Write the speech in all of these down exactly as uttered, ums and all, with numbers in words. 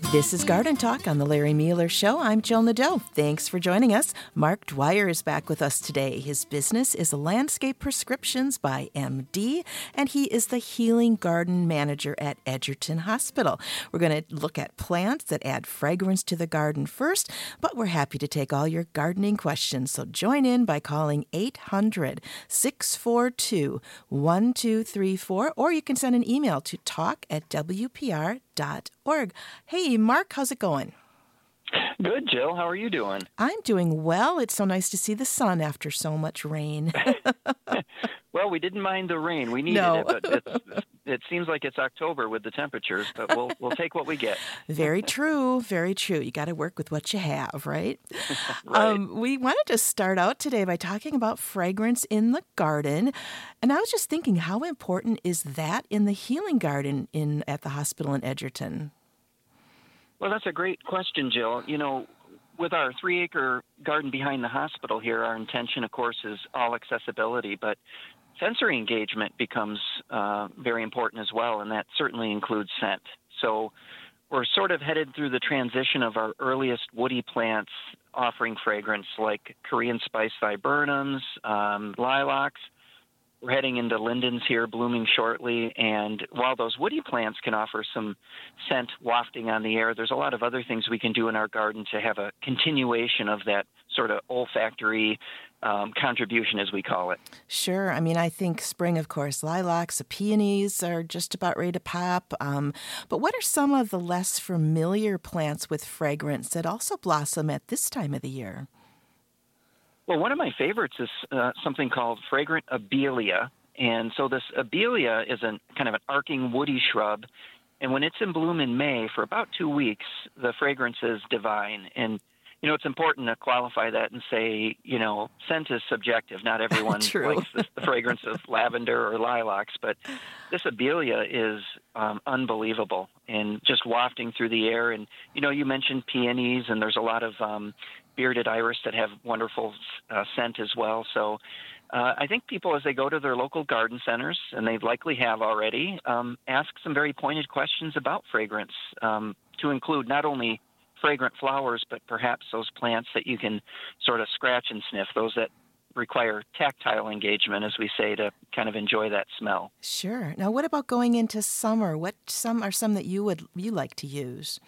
This is Garden Talk on the Larry Mueller Show. I'm Jill Nadeau. Thanks for joining us. Mark Dwyer is back with us today. His business is Landscape Prescriptions by M D, and he is the Healing Garden Manager at Edgerton Hospital. We're going to look at plants that add fragrance to the garden first, but we're happy to take all your gardening questions. So join in by calling eight hundred, six four two, one two three four, or you can send an email to talk at w p r dot org. Hey, Mark, how's it going? Good, Jill. How are you doing? I'm doing well. It's so nice to see the sun after so much rain. Well, we didn't mind the rain. We needed No. it, but it's, it seems like it's October with the temperatures, but we'll we'll take what we get. Very true. Very true. You got to work with what you have, right? Right. Um, we wanted to start out today by talking about fragrance in the garden. And I was just thinking, how important is that in the healing garden in at the hospital in Edgerton? Well, that's a great question, Jill. You know, with our three-acre garden behind the hospital here, our intention, of course, is all accessibility, but sensory engagement becomes uh, very important as well, and that certainly includes scent. So we're sort of headed through the transition of our earliest woody plants offering fragrance, like Korean spice viburnums, um, lilacs. We're heading into lindens here, blooming shortly, and while those woody plants can offer some scent wafting on the air, there's a lot of other things we can do in our garden to have a continuation of that sort of olfactory um, contribution, as we call it. Sure. I mean, I think spring, of course, lilacs, the peonies are just about ready to pop. Um, but what are some of the less familiar plants with fragrance that also blossom at this time of the year? Well, one of my favorites is uh, something called fragrant abelia. And so this abelia is a kind of an arcing woody shrub. And when it's in bloom in May, for about two weeks, the fragrance is divine. And, you know, it's important to qualify that and say, you know, scent is subjective. Not everyone True. likes the, the fragrance of lavender or lilacs. But this abelia is um, unbelievable and just wafting through the air. And, you know, you mentioned peonies, and there's a lot of um, bearded iris that have wonderful uh, scent as well. So uh, I think people, as they go to their local garden centers, and they likely have already, um, ask some very pointed questions about fragrance um, to include not only fragrant flowers, but perhaps those plants that you can sort of scratch and sniff, those that require tactile engagement, as we say, to kind of enjoy that smell. Sure. Now, what about going into summer? What some are some that you would you like to use?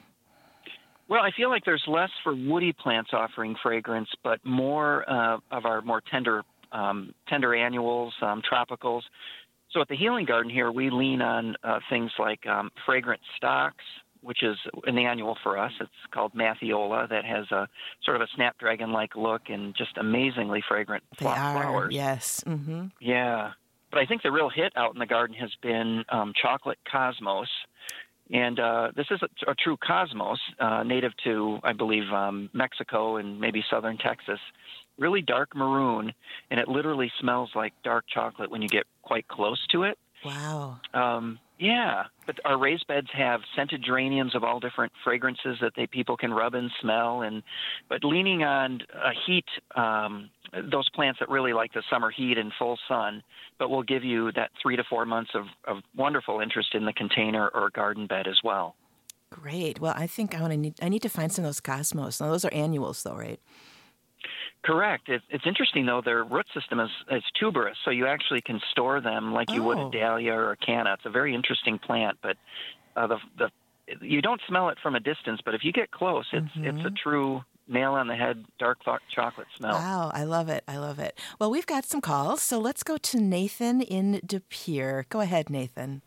Well, I feel like there's less for woody plants offering fragrance, but more uh, of our more tender um, tender annuals, um, tropicals. So at the Healing Garden here, we lean on uh, things like um, fragrant stocks, which is an annual for us. It's called Mathiola, that has a sort of a snapdragon-like look and just amazingly fragrant They fla- are, flowers. yes. Mm-hmm. Yeah. But I think the real hit out in the garden has been um, chocolate cosmos. And uh, this is a, a true cosmos, uh, native to, I believe, um, Mexico and maybe southern Texas. Really dark maroon, and it literally smells like dark chocolate when you get quite close to it. Wow. Um, yeah, but our raised beds have scented geraniums of all different fragrances that they people can rub and smell. And but leaning on a heat, um, those plants that really like the summer heat and full sun, but will give you that three to four months of, of wonderful interest in the container or garden bed as well. Great. Well, I think I want to need, I need to find some of those cosmos. Now, those are annuals, though, right? Correct. It, it's interesting, though, their root system is, is tuberous, so you actually can store them like you Oh. would a dahlia or a canna. It's a very interesting plant, but uh, the the you don't smell it from a distance, but if you get close, it's Mm-hmm. it's a true nail on the head dark th- chocolate smell. Wow, I love it. I love it. Well, we've got some calls, so let's go to Nathan in De Pere. Go ahead, Nathan.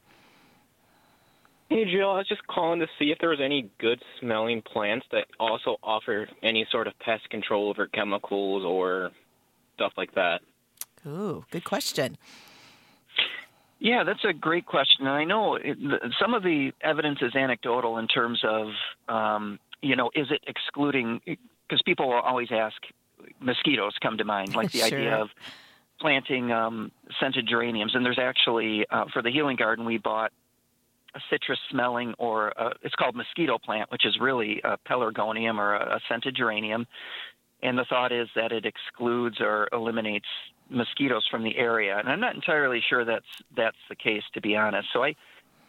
Hey, Jill, I was just calling to see if there was any good-smelling plants that also offer any sort of pest control over chemicals or stuff like that. Ooh, good question. Yeah, that's a great question. And I know it, the, some of the evidence is anecdotal in terms of, um, you know, is it excluding, because people will always ask, mosquitoes come to mind, like the Sure. idea of planting um, scented geraniums. And there's actually, uh, for the Healing Garden, we bought a citrus smelling, or a, it's called mosquito plant, which is really a pelargonium or a, a scented geranium. And the thought is that it excludes or eliminates mosquitoes from the area. And I'm not entirely sure that's that's the case, to be honest. So I,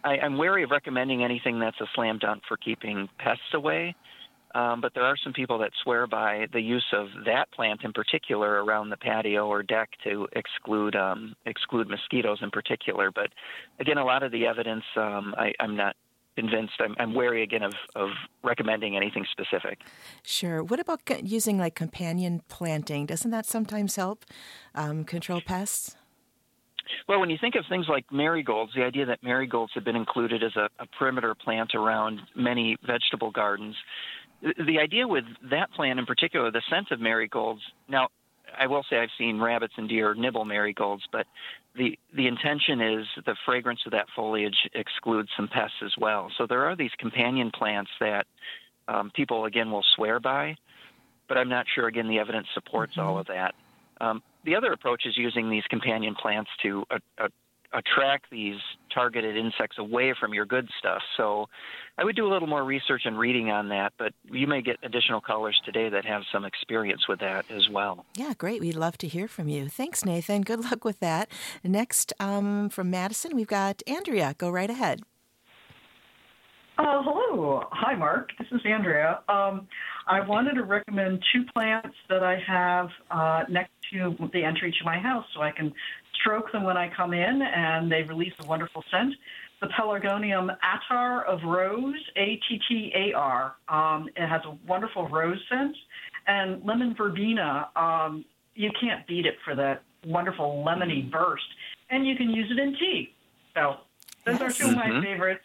I, I'm wary of recommending anything that's a slam dunk for keeping pests away. Um, but there are some people that swear by the use of that plant in particular around the patio or deck to exclude um, exclude mosquitoes in particular. But again, a lot of the evidence, um, I, I'm not convinced. I'm, I'm wary again of, of recommending anything specific. Sure. What about co- using like companion planting? Doesn't that sometimes help um, control pests? Well, when you think of things like marigolds, the idea that marigolds have been included as a, a perimeter plant around many vegetable gardens, the, the idea with that plant in particular, the scent of marigolds, now, I will say I've seen rabbits and deer nibble marigolds, but the, the intention is the fragrance of that foliage excludes some pests as well. So there are these companion plants that um, people, again, will swear by, but I'm not sure, again, the evidence supports mm-hmm. all of that. Um, the other approach is using these companion plants to uh, uh, attract these targeted insects away from your good stuff. So I would do a little more research and reading on that, but you may get additional callers today that have some experience with that as well. Yeah, great. We'd love to hear from you. Thanks, Nathan. Good luck with that. Next, um, from Madison, we've got Andrea. Go right ahead. Uh, hello. Hi, Mark. This is Andrea. Um, I wanted to recommend two plants that I have uh, next to the entry to my house so I can stroke them when I come in, and they release a wonderful scent. The Pelargonium attar of Rose, A T T A R. Um, it has a wonderful rose scent. And lemon verbena, um, you can't beat it for that wonderful lemony burst. And you can use it in tea. So those yes. are two of my mm-hmm. favorites.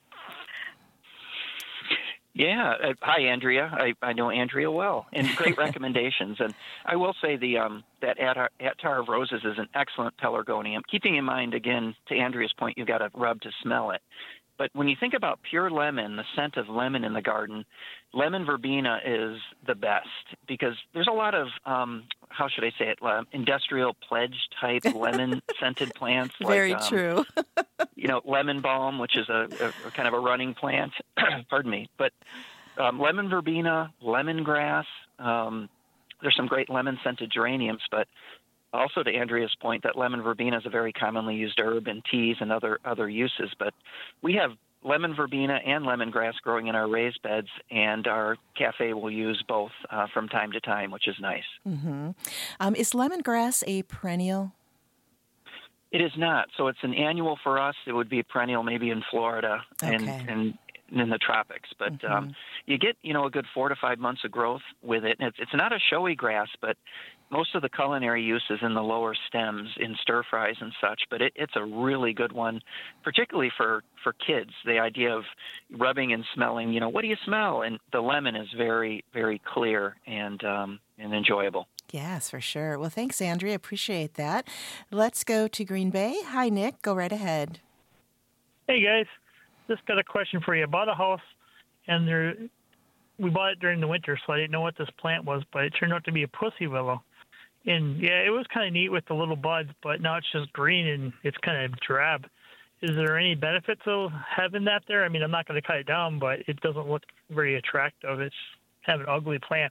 Yeah. Uh, hi, Andrea. I, I know Andrea well, and great recommendations. And I will say the um, that attar, attar of roses is an excellent pelargonium. Keeping in mind, again, to Andrea's point, you've got to rub to smell it. But when you think about pure lemon, the scent of lemon in the garden, lemon verbena is the best because there's a lot of, um, how should I say it, uh, industrial pledge type lemon scented plants. Very like, um, true. you know, lemon balm, which is a, a, a kind of a running plant. Pardon me. But um, lemon verbena, lemongrass, um, there's some great lemon scented geraniums, but also to Andrea's point that lemon verbena is a very commonly used herb in teas and other other uses. But we have lemon verbena and lemongrass growing in our raised beds, and our cafe will use both uh, from time to time, which is nice. Mm-hmm. Um, is lemongrass a perennial? It is not. So it's an annual for us. It would be a perennial maybe in Florida okay. and, and in the tropics. But mm-hmm. um, you get, you know, a good four to five months of growth with it. And it's, it's not a showy grass, but most of the culinary use is in the lower stems in stir fries and such, but it, it's a really good one, particularly for, for kids. The idea of rubbing and smelling, you know, what do you smell? And the lemon is very, very clear and um, and enjoyable. Yes, for sure. Well, thanks, Andrea. Appreciate that. Let's go to Green Bay. Hi, Nick. Go right ahead. Hey, guys. Just got a question for you. I bought a house, and there, we bought it during the winter, so I didn't know what this plant was, but it turned out to be a pussy willow. And, yeah, it was kind of neat with the little buds, but now it's just green and it's kind of drab. Is there any benefit to having that there? I mean, I'm not going to cut it down, but it doesn't look very attractive. It's kind of an ugly plant.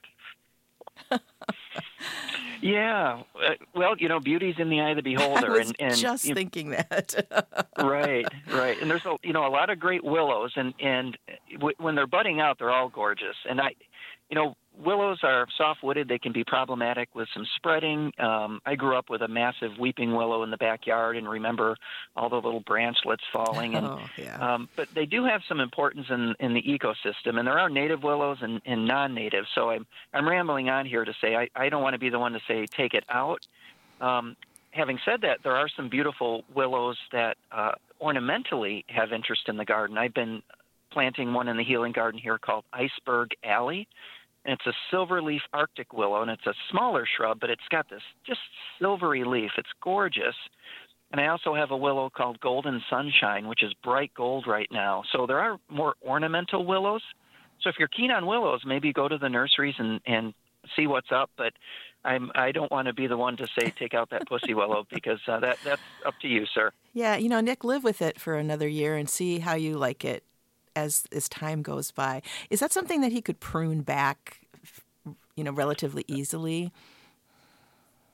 Yeah. Uh, well, you know, beauty's in the eye of the beholder. I was and, and just you know, thinking that. right, right. And there's, a, you know, a lot of great willows, and, and w- when they're budding out, they're all gorgeous. And I, you know, willows are soft-wooded. They can be problematic with some spreading. Um, I grew up with a massive weeping willow in the backyard and remember all the little branchlets falling. And, oh, yeah. um, but they do have some importance in, in the ecosystem, and there are native willows and, and non-native. So I'm, I'm rambling on here to say I, I don't want to be the one to say take it out. Um, having said that, there are some beautiful willows that uh, ornamentally have interest in the garden. I've been planting one in the healing garden here called Iceberg Alley. And it's a silver leaf Arctic willow, and it's a smaller shrub, but it's got this just silvery leaf. It's gorgeous. And I also have a willow called Golden Sunshine, which is bright gold right now. So there are more ornamental willows. So if you're keen on willows, maybe go to the nurseries and, and see what's up. But I'm, I don't want to be the one to say take out that pussy willow because uh, that that's up to you, sir. Yeah, you know, Nick, live with it for another year and see how you like it. As as time goes by, is that something that he could prune back, you know, relatively easily?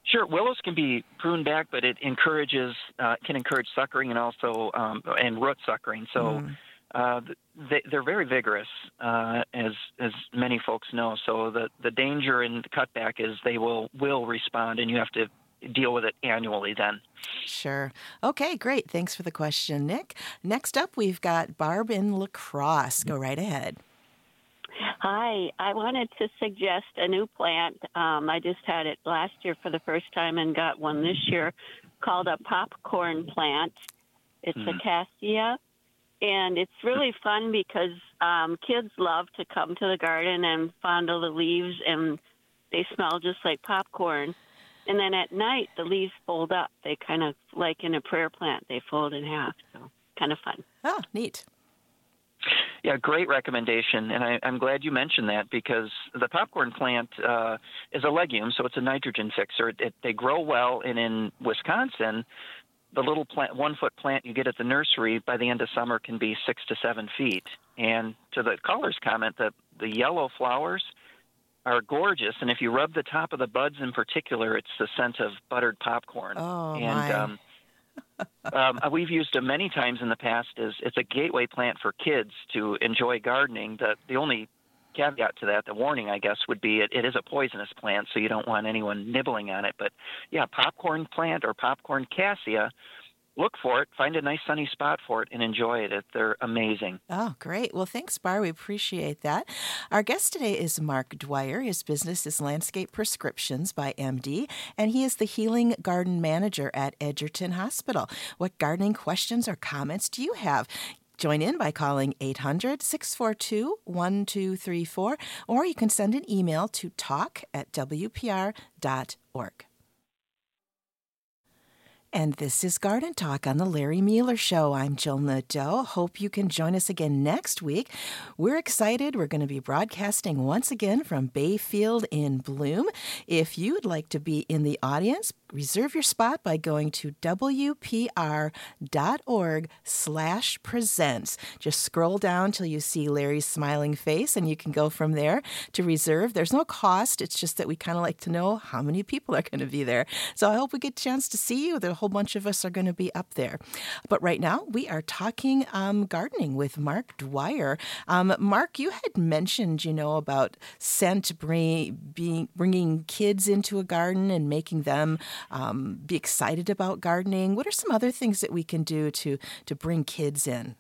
Sure, willows can be pruned back, but it encourages uh, can encourage suckering and also um, and root suckering. So Mm. uh, they, they're very vigorous, uh, as as many folks know. So the, the danger in the cutback is they will will respond, and you have to deal with it annually then. Sure. Okay, great. Thanks for the question, Nick. Next up, we've got Barb in La Crosse. Go right ahead. Hi, I wanted to suggest a new plant. Um, I just had it last year for the first time and got one this year called a popcorn plant. It's Hmm. a cassia, and it's really fun because um, kids love to come to the garden and fondle the leaves, and they smell just like popcorn. And then at night, the leaves fold up. They kind of, like in a prayer plant, they fold in half. So kind of fun. Oh, neat. Yeah, great recommendation, and I, I'm glad you mentioned that because the popcorn plant uh, is a legume, so it's a nitrogen fixer. It, it, they grow well, and in Wisconsin, the little plant, one-foot plant you get at the nursery by the end of summer can be six to seven feet. And to the caller's comment, the, the yellow flowers are gorgeous, and if you rub the top of the buds in particular, it's the scent of buttered popcorn. Oh, and my. Um, um, we've used it many times in the past as it's a gateway plant for kids to enjoy gardening. The the only caveat to that, the warning, I guess, would be it, it is a poisonous plant, so you don't want anyone nibbling on it. But yeah, popcorn plant or popcorn cassia, look for it, find a nice sunny spot for it, and enjoy it. They're amazing. Oh, great. Well, thanks, Bar. We appreciate that. Our guest today is Mark Dwyer. His business is Landscape Prescriptions by M D, and he is the Healing Garden Manager at Edgerton Hospital. What gardening questions or comments do you have? Join in by calling eight hundred, six four two, one two three four, or you can send an email to talk at w p r dot org. And this is Garden Talk on the Larry Mueller Show. I'm Jill Nadeau. Hope you can join us again next week. We're excited. We're going to be broadcasting once again from Bayfield in Bloom. If you'd like to be in the audience, reserve your spot by going to w p r dot org slash presents. Just scroll down till you see Larry's smiling face, and you can go from there to reserve. There's no cost. It's just that we kind of like to know how many people are going to be there. So I hope we get a chance to see you. There whole bunch of us are going to be up there. But right now, we are talking um, gardening with Mark Dwyer. Um, Mark, you had mentioned, you know, about scent bring, being, bringing kids into a garden and making them um, be excited about gardening. What are some other things that we can do to, to bring kids in?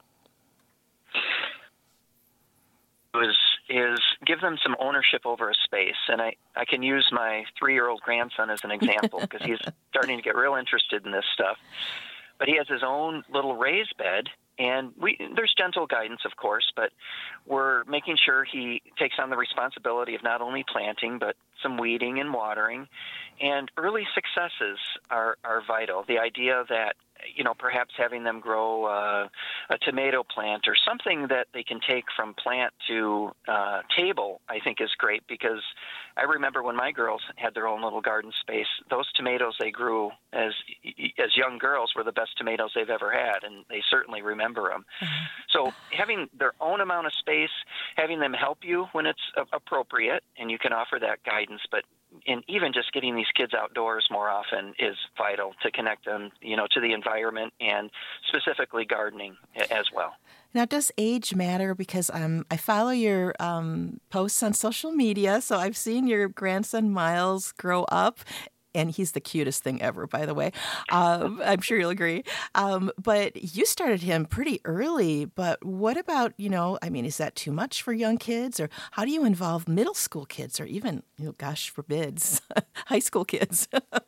Is is give them some ownership over a space. And I, I can use my three-year-old grandson as an example because he's starting to get real interested in this stuff. But he has his own little raised bed, and we there's gentle guidance, of course, but we're making sure he takes on the responsibility of not only planting, but some weeding and watering. And early successes are, are vital. The idea that, you know, perhaps having them grow uh, a tomato plant or something that they can take from plant to uh, table, I think is great, because I remember when my girls had their own little garden space, those tomatoes they grew as as young girls were the best tomatoes they've ever had, and they certainly remember them. Mm-hmm. So having their own amount of space, having them help you when it's appropriate, and you can offer that guidance, but and even just getting these kids outdoors more often is vital to connect them, you know, to the environment and specifically gardening as well. Now, does age matter? Because um, I follow your um, posts on social media, so I've seen your grandson Miles grow up. And he's the cutest thing ever, by the way. Um, I'm sure you'll agree. Um, but you started him pretty early. But what about, you know, I mean, is that too much for young kids? Or how do you involve middle school kids or even, you know, gosh forbids, high school kids?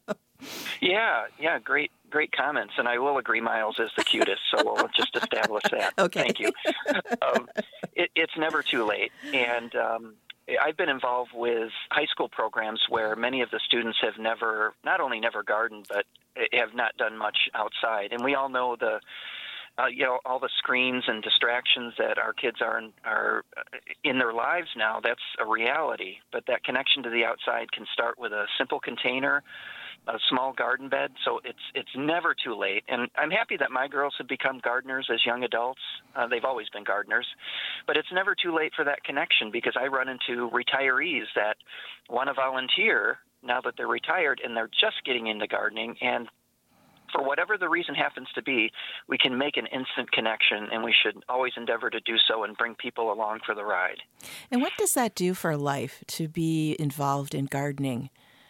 Yeah, yeah, great, great comments. And I will agree Miles is the cutest, so we'll just establish that. Okay. Thank you. Um, it, it's never too late. And um, I've been involved with high school programs where many of the students have never, not only never gardened, but have not done much outside. And we all know the, uh, you know, all the screens and distractions that our kids are in, are in their lives now. That's a reality. But that connection to the outside can start with a simple container, a small garden bed, so it's it's never too late. And I'm happy that my girls have become gardeners as young adults. Uh, they've always been gardeners, but it's never too late for that connection, because I run into retirees that want to volunteer now that they're retired and they're just getting into gardening. And for whatever the reason happens to be, we can make an instant connection, and we should always endeavor to do so and bring people along for the ride. And what does that do for life to be involved in gardening?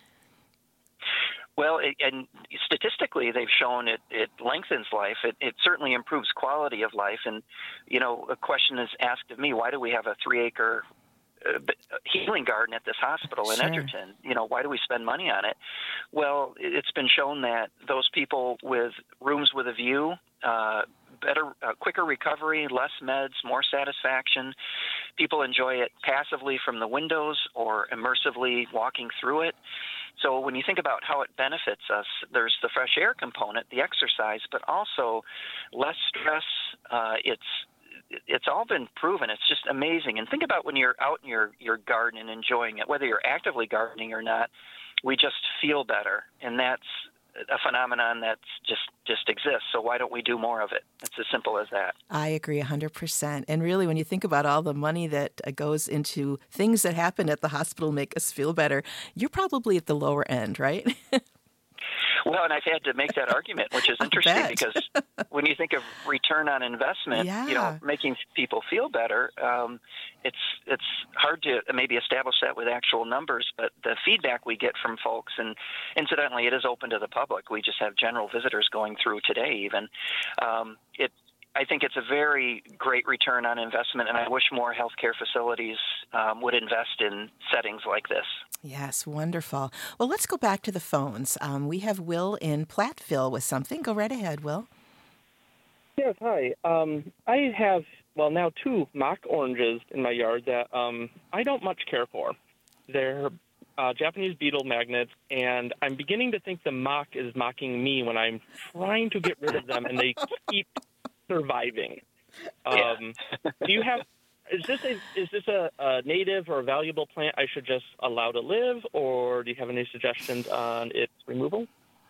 Well, it, and statistically, they've shown it, it lengthens life. It, it certainly improves quality of life. And, you know, a question is asked of me, why do we have a three-acre uh, healing garden at this hospital in Sure. Edgerton? You know, why do we spend money on it? Well, it's been shown that those people with rooms with a view, uh, better, uh, quicker recovery, less meds, more satisfaction. People enjoy it passively from the windows or immersively walking through it. So when you think about how it benefits us, there's the fresh air component, the exercise, but also less stress. Uh, it's it's all been proven. It's just amazing. And think about when you're out in your, your garden and enjoying it, whether you're actively gardening or not, we just feel better. And that's a phenomenon that just, just exists. So why don't we do more of it? It's as simple as that. I agree one hundred percent. And really, when you think about all the money that uh, goes into things that happen at the hospital make us feel better, you're probably at the lower end, right? Well, and I've had to make that argument, which is interesting bet. because when you think of return on investment, Yeah. you know, making people feel better, um, it's it's hard to maybe establish that with actual numbers, but the feedback we get from folks, and incidentally, it is open to the public. We just have general visitors going through today even. Um, it I think it's a very great return on investment, and I wish more healthcare facilities um, would invest in settings like this. Yes, wonderful. Well, let's go back to the phones. Um, we have Will in Platteville with something. Go right ahead, Will. Yes, hi. Um, I have, well, now two mock oranges in my yard that um, I don't much care for. They're uh, Japanese beetle magnets, and I'm beginning to think the mock is mocking me when I'm trying to get rid of them, and they keep surviving. Um, do you have? Is this a is this a, a native or a valuable plant I should just allow to live, or do you have any suggestions on its removal?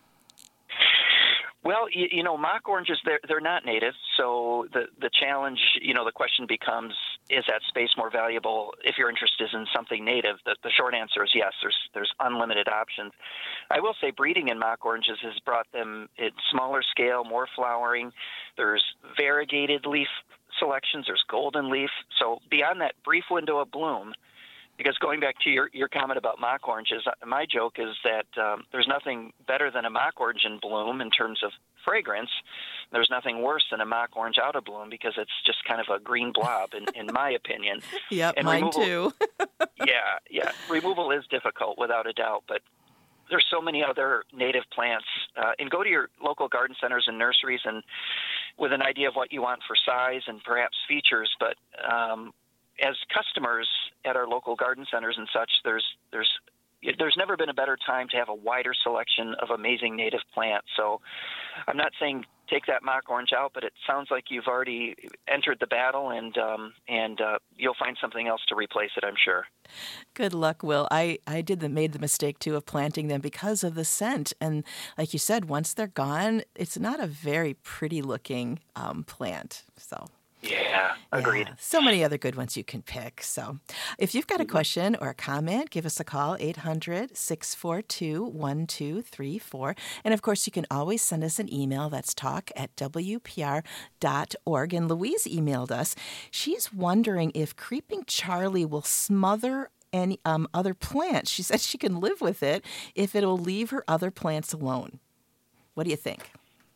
Well, you, you know, mock oranges, they're, they're not native, so the, the challenge, you know, the question becomes, is that space more valuable if your interest is in something native? The, the short answer is yes, there's there's unlimited options. I will say breeding in mock oranges has brought them at smaller scale, more flowering. There's variegated leaf selections, there's golden leaf. So beyond that brief window of bloom, because going back to your, your comment about mock oranges, my joke is that um, there's nothing better than a mock orange in bloom in terms of fragrance. There's nothing worse than a mock orange out of bloom because it's just kind of a green blob, in, in my opinion. Yep, and mine removal, too. yeah, yeah. Removal is difficult without a doubt, but there's so many other native plants. Uh, and go to your local garden centers and nurseries and with an idea of what you want for size and perhaps features, but um, as customers at our local garden centers and such, there's there's there's never been a better time to have a wider selection of amazing native plants. So I'm not saying take that mock orange out, but it sounds like you've already entered the battle, and um, and uh, you'll find something else to replace it, I'm sure. Good luck, Will. I, I did the, made the mistake, too, of planting them because of the scent. And like you said, once they're gone, it's not a very pretty-looking um, plant, so... Yeah, agreed. Yeah, so many other good ones you can pick. So if you've got a question or a comment, give us a call, eight hundred, six four two, one two three four. And, of course, you can always send us an email. That's talk at w p r dot org. And Louise emailed us. She's wondering if Creeping Charlie will smother any um, other plants. She said she can live with it if it'll leave her other plants alone. What do you think?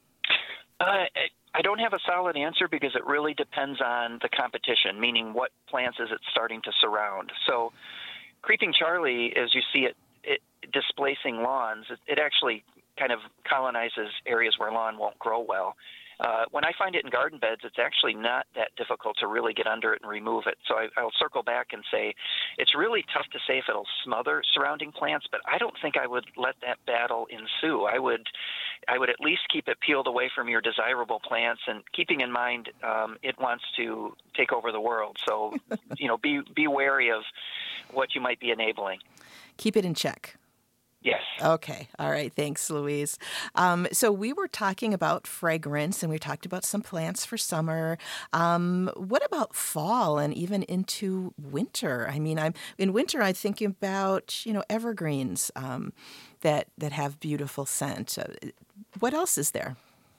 Uh, I don't have a solid answer because it really depends on the competition, meaning what plants is it starting to surround. So Creeping Charlie, as you see it, it displacing lawns, it, it actually kind of colonizes areas where lawn won't grow well. Uh, when I find it in garden beds, it's actually not that difficult to really get under it and remove it. So I, I'll circle back and say it's really tough to say if it'll smother surrounding plants, but I don't think I would let that battle ensue. I would I would at least keep it peeled away from your desirable plants, and keeping in mind um, it wants to take over the world. So, you know, be be wary of what you might be enabling. Keep it in check. Yes. Okay. All right. Thanks, Louise. Um, so we were talking about fragrance, and we talked about some plants for summer. Um, what about fall and even into winter? I mean, I'm in winter. I'm thinking about you know evergreens um, that that have beautiful scent. Uh, what else is there?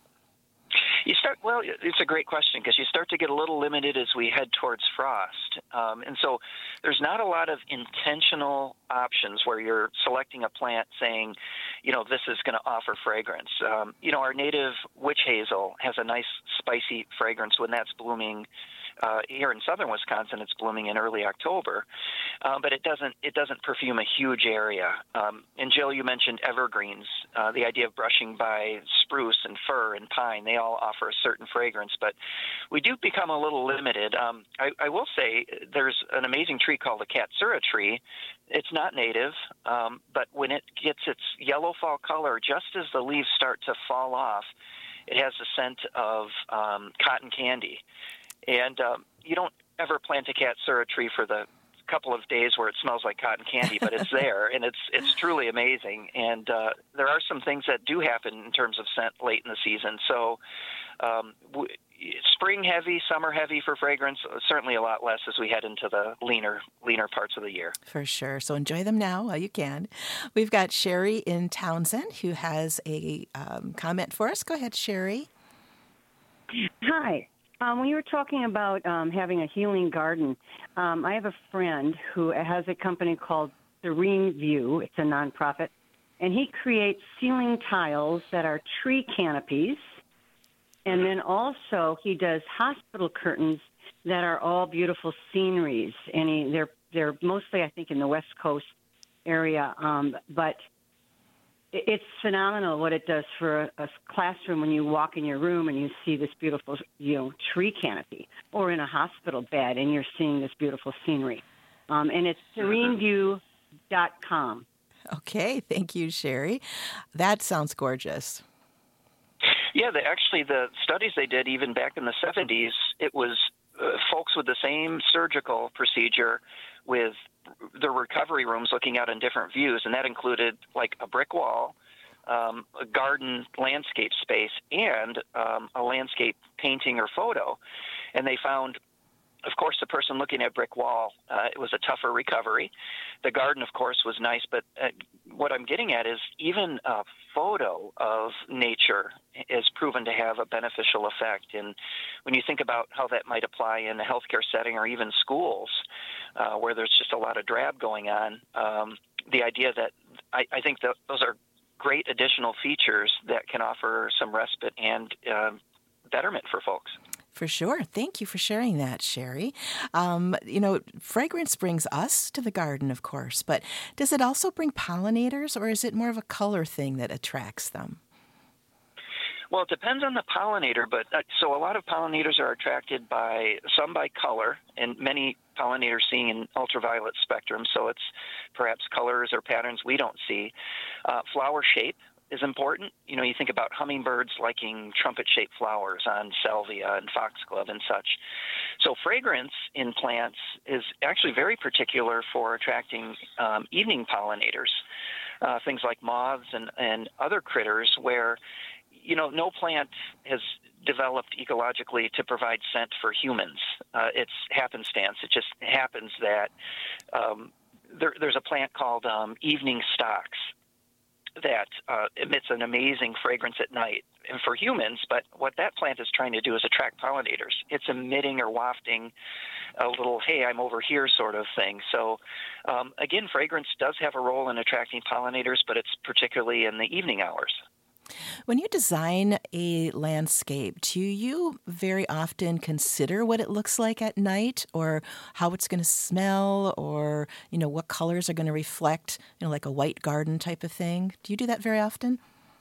You start well. It's a great question because you start to get a little limited as we head towards frost, um, and so there's not a lot of intentional options where you're selecting a plant saying, you know, this is going to offer fragrance. Um, you know, our native witch hazel has a nice spicy fragrance when that's blooming. Uh, here in southern Wisconsin, it's blooming in early October, uh, but it doesn't it doesn't perfume a huge area. Um, and Jill, you mentioned evergreens. Uh, the idea of brushing by spruce and fir and pine, they all offer a certain fragrance, but we do become a little limited. Um, I, I will say there's an amazing tree called the Katsura tree. It's not native, um, but when it gets its yellow fall color, just as the leaves start to fall off, it has a scent of um, cotton candy. And um, you don't ever plant a Katsura tree for the couple of days where it smells like cotton candy, but it's there, and it's it's truly amazing. And uh, there are some things that do happen in terms of scent late in the season. So um, w- spring heavy, summer heavy for fragrance, certainly a lot less as we head into the leaner leaner parts of the year. For sure. So enjoy them now while you can. We've got Sherry in Townsend who has a um, comment for us. Go ahead, Sherry. Hi. Um, when you were talking about um, having a healing garden, um, I have a friend who has a company called Serene View. It's a nonprofit, and he creates ceiling tiles that are tree canopies, and then also he does hospital curtains that are all beautiful sceneries. And he, they're they're mostly, I think, in the West Coast area, um, but it's phenomenal what it does for a, a classroom when you walk in your room and you see this beautiful, you know, tree canopy, or in a hospital bed and you're seeing this beautiful scenery. Um, and it's serene view dot com. Okay, thank you, Sherry. That sounds gorgeous. Yeah, they, actually, the studies they did even back in the seventies, it was uh, folks with the same surgical procedure with the recovery rooms looking out in different views, and that included like a brick wall, um, a garden landscape space, and um, a landscape painting or photo. And they found, of course, the person looking at brick wall, uh, it was a tougher recovery. The garden, of course, was nice, but uh, what I'm getting at is even a photo of nature is proven to have a beneficial effect. And when you think about how that might apply in a healthcare setting or even schools, uh, where there's just a lot of drab going on, um, the idea that I, I think that those are great additional features that can offer some respite and uh, betterment for folks. For sure. Thank you for sharing that, Sherry. Um, you know, fragrance brings us to the garden, of course, but does it also bring pollinators, or is it more of a color thing that attracts them? Well, it depends on the pollinator, but uh, so a lot of pollinators are attracted by, some by color, and many pollinators seeing in ultraviolet spectrum, so it's perhaps colors or patterns we don't see. Uh, flower shape is important. You know, you think about hummingbirds liking trumpet-shaped flowers on salvia and foxglove and such. So fragrance in plants is actually very particular for attracting um, evening pollinators, uh, things like moths and, and other critters where, you know, no plant has developed ecologically to provide scent for humans. Uh, it's happenstance. It just happens that um, there, there's a plant called um, evening stocks that uh, emits an amazing fragrance at night and for humans, but what that plant is trying to do is attract pollinators. It's emitting or wafting a little, hey, I'm over here sort of thing. So um, again, fragrance does have a role in attracting pollinators, but it's particularly in the evening hours. When you design a landscape, do you very often consider what it looks like at night, or how it's going to smell, or, you know, what colors are going to reflect, you know, like a white garden type of thing? Do you do that very often?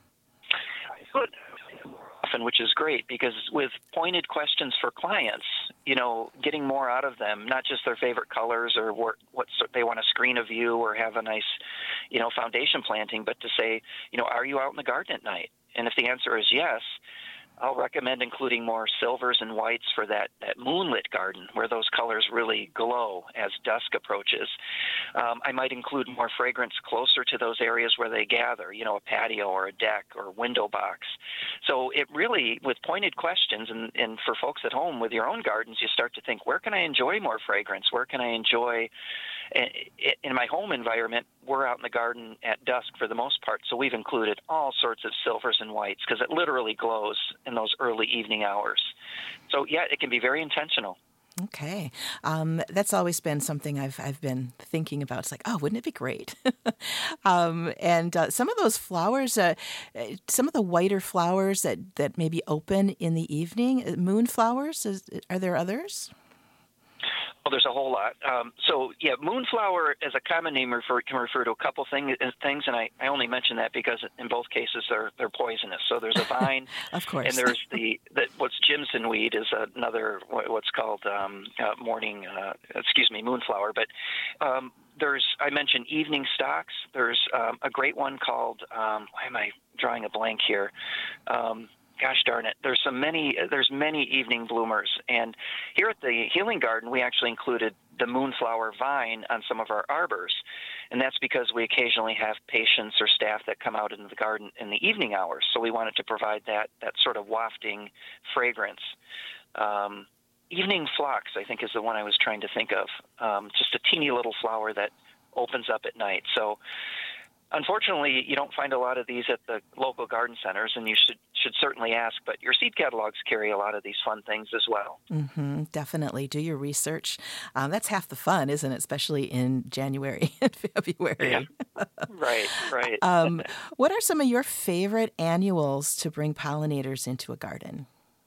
Good. Often, which is great, because with pointed questions for clients, you know, getting more out of them, not just their favorite colors or what, what they want to screen a view or have a nice, you know, foundation planting, but to say, you know, are you out in the garden at night? And if the answer is yes, I'll recommend including more silvers and whites for that, that moonlit garden where those colors really glow as dusk approaches. Um, I might include more fragrance closer to those areas where they gather, you know, a patio or a deck or window box. So it really, with pointed questions, and, and for folks at home with your own gardens, you start to think, where can I enjoy more fragrance? Where can I enjoy, in my home environment, we're out in the garden at dusk for the most part, so we've included all sorts of silvers and whites because it literally glows in those early evening hours. So, yeah, it can be very intentional. Okay. Um, that's always been something I've I've been thinking about. It's like, oh, wouldn't it be great? um, and uh, some of those flowers, uh, some of the whiter flowers that, that maybe open in the evening, moonflowers, is, are there others? Well, there's a whole lot. Um, so, yeah, moonflower as a common name refer, can refer to a couple thing, things, and I, I only mention that because in both cases they're they're poisonous. So there's a vine, of course, and there's the, the what's Jimson weed is another what's called um, uh, morning, uh, excuse me, moonflower. But um, there's I mentioned evening stocks. There's um, a great one called um, why am I drawing a blank here? Um, Gosh darn it! There's so many. There's many evening bloomers, and here at the Healing Garden, we actually included the moonflower vine on some of our arbors, and that's because we occasionally have patients or staff that come out into the garden in the evening hours. So we wanted to provide that that sort of wafting fragrance. Um, evening phlox, I think, is the one I was trying to think of. Um, just a teeny little flower that opens up at night. So. Unfortunately, you don't find a lot of these at the local garden centers, and you should should certainly ask. But your seed catalogs carry a lot of these fun things as well. Mm-hmm, definitely. Do your research. Um, that's half the fun, isn't it? Especially in January and February. Yeah. Right, right. um, what are some of your favorite annuals to bring pollinators into a garden?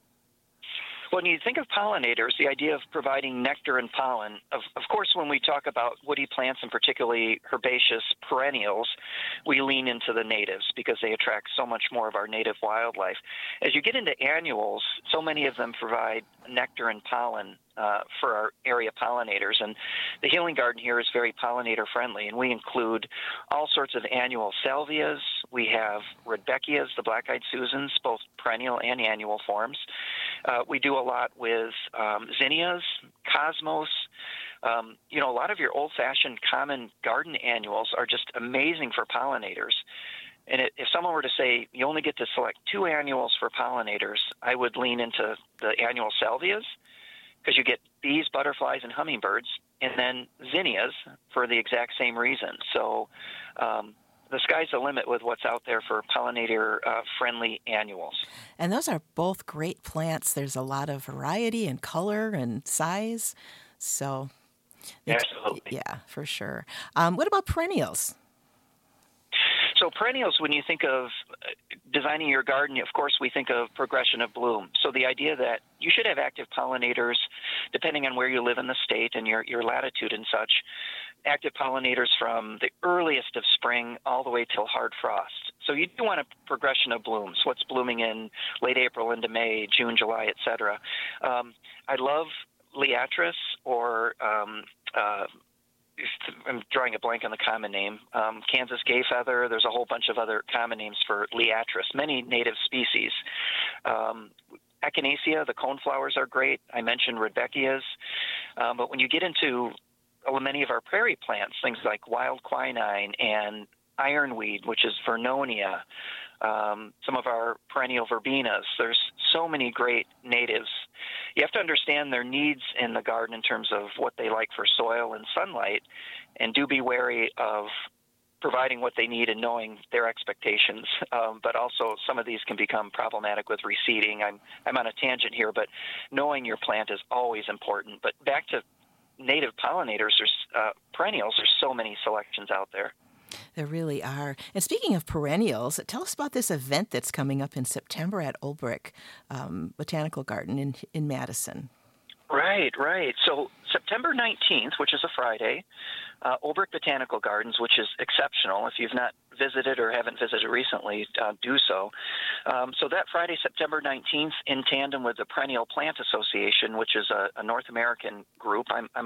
When you think of pollinators, the idea of providing nectar and pollen, of, of course, when we talk about woody plants and particularly herbaceous perennials, we lean into the natives because they attract so much more of our native wildlife. As you get into annuals, so many of them provide nectar and pollen uh, for our area pollinators. And the Healing Garden here is very pollinator friendly, and we include all sorts of annual salvias. We have rudbeckias, the black-eyed Susans, both perennial and annual forms. Uh, we do a lot with um, zinnias, cosmos. Um, you know, a lot of your old-fashioned common garden annuals are just amazing for pollinators. And it, if someone were to say you only get to select two annuals for pollinators, I would lean into the annual salvias because you get bees, butterflies, and hummingbirds, and then zinnias for the exact same reason. So um, the sky's the limit with what's out there for pollinator-friendly uh, annuals. And those are both great plants. There's a lot of variety and color and size. So, absolutely. Yeah, for sure. Um, what about perennials? So perennials, when you think of designing your garden, of course, we think of progression of bloom. So the idea that you should have active pollinators, depending on where you live in the state and your, your latitude and such, active pollinators from the earliest of spring all the way till hard frost. So you do want a progression of blooms, what's blooming in late April into May, June, July, et cetera. Um, I love Liatris or um, uh, I'm drawing a blank on the common name, um, Kansas gayfeather. There's a whole bunch of other common names for Liatris, many native species. Um, Echinacea, the coneflowers are great. I mentioned rudbeckias. Um, but when you get into uh, many of our prairie plants, things like wild quinine and ironweed, which is Vernonia, um, some of our perennial verbenas, there's so many great natives. You have to understand their needs in the garden in terms of what they like for soil and sunlight, and do be wary of providing what they need and knowing their expectations. Um, but also some of these can become problematic with reseeding. I'm, I'm on a tangent here, but knowing your plant is always important. But back to native pollinators, there's uh, perennials, there's so many selections out there. There really are. And speaking of perennials, tell us about this event that's coming up in September at Olbrich um, Botanical Garden in in Madison. Right, right. So September nineteenth, which is a Friday, uh, Olbrich Botanical Gardens, which is exceptional. If you've not visited or haven't visited recently, uh, do so. Um, so that Friday, September nineteenth, in tandem with the Perennial Plant Association, which is a, a North American group, I'm, I'm a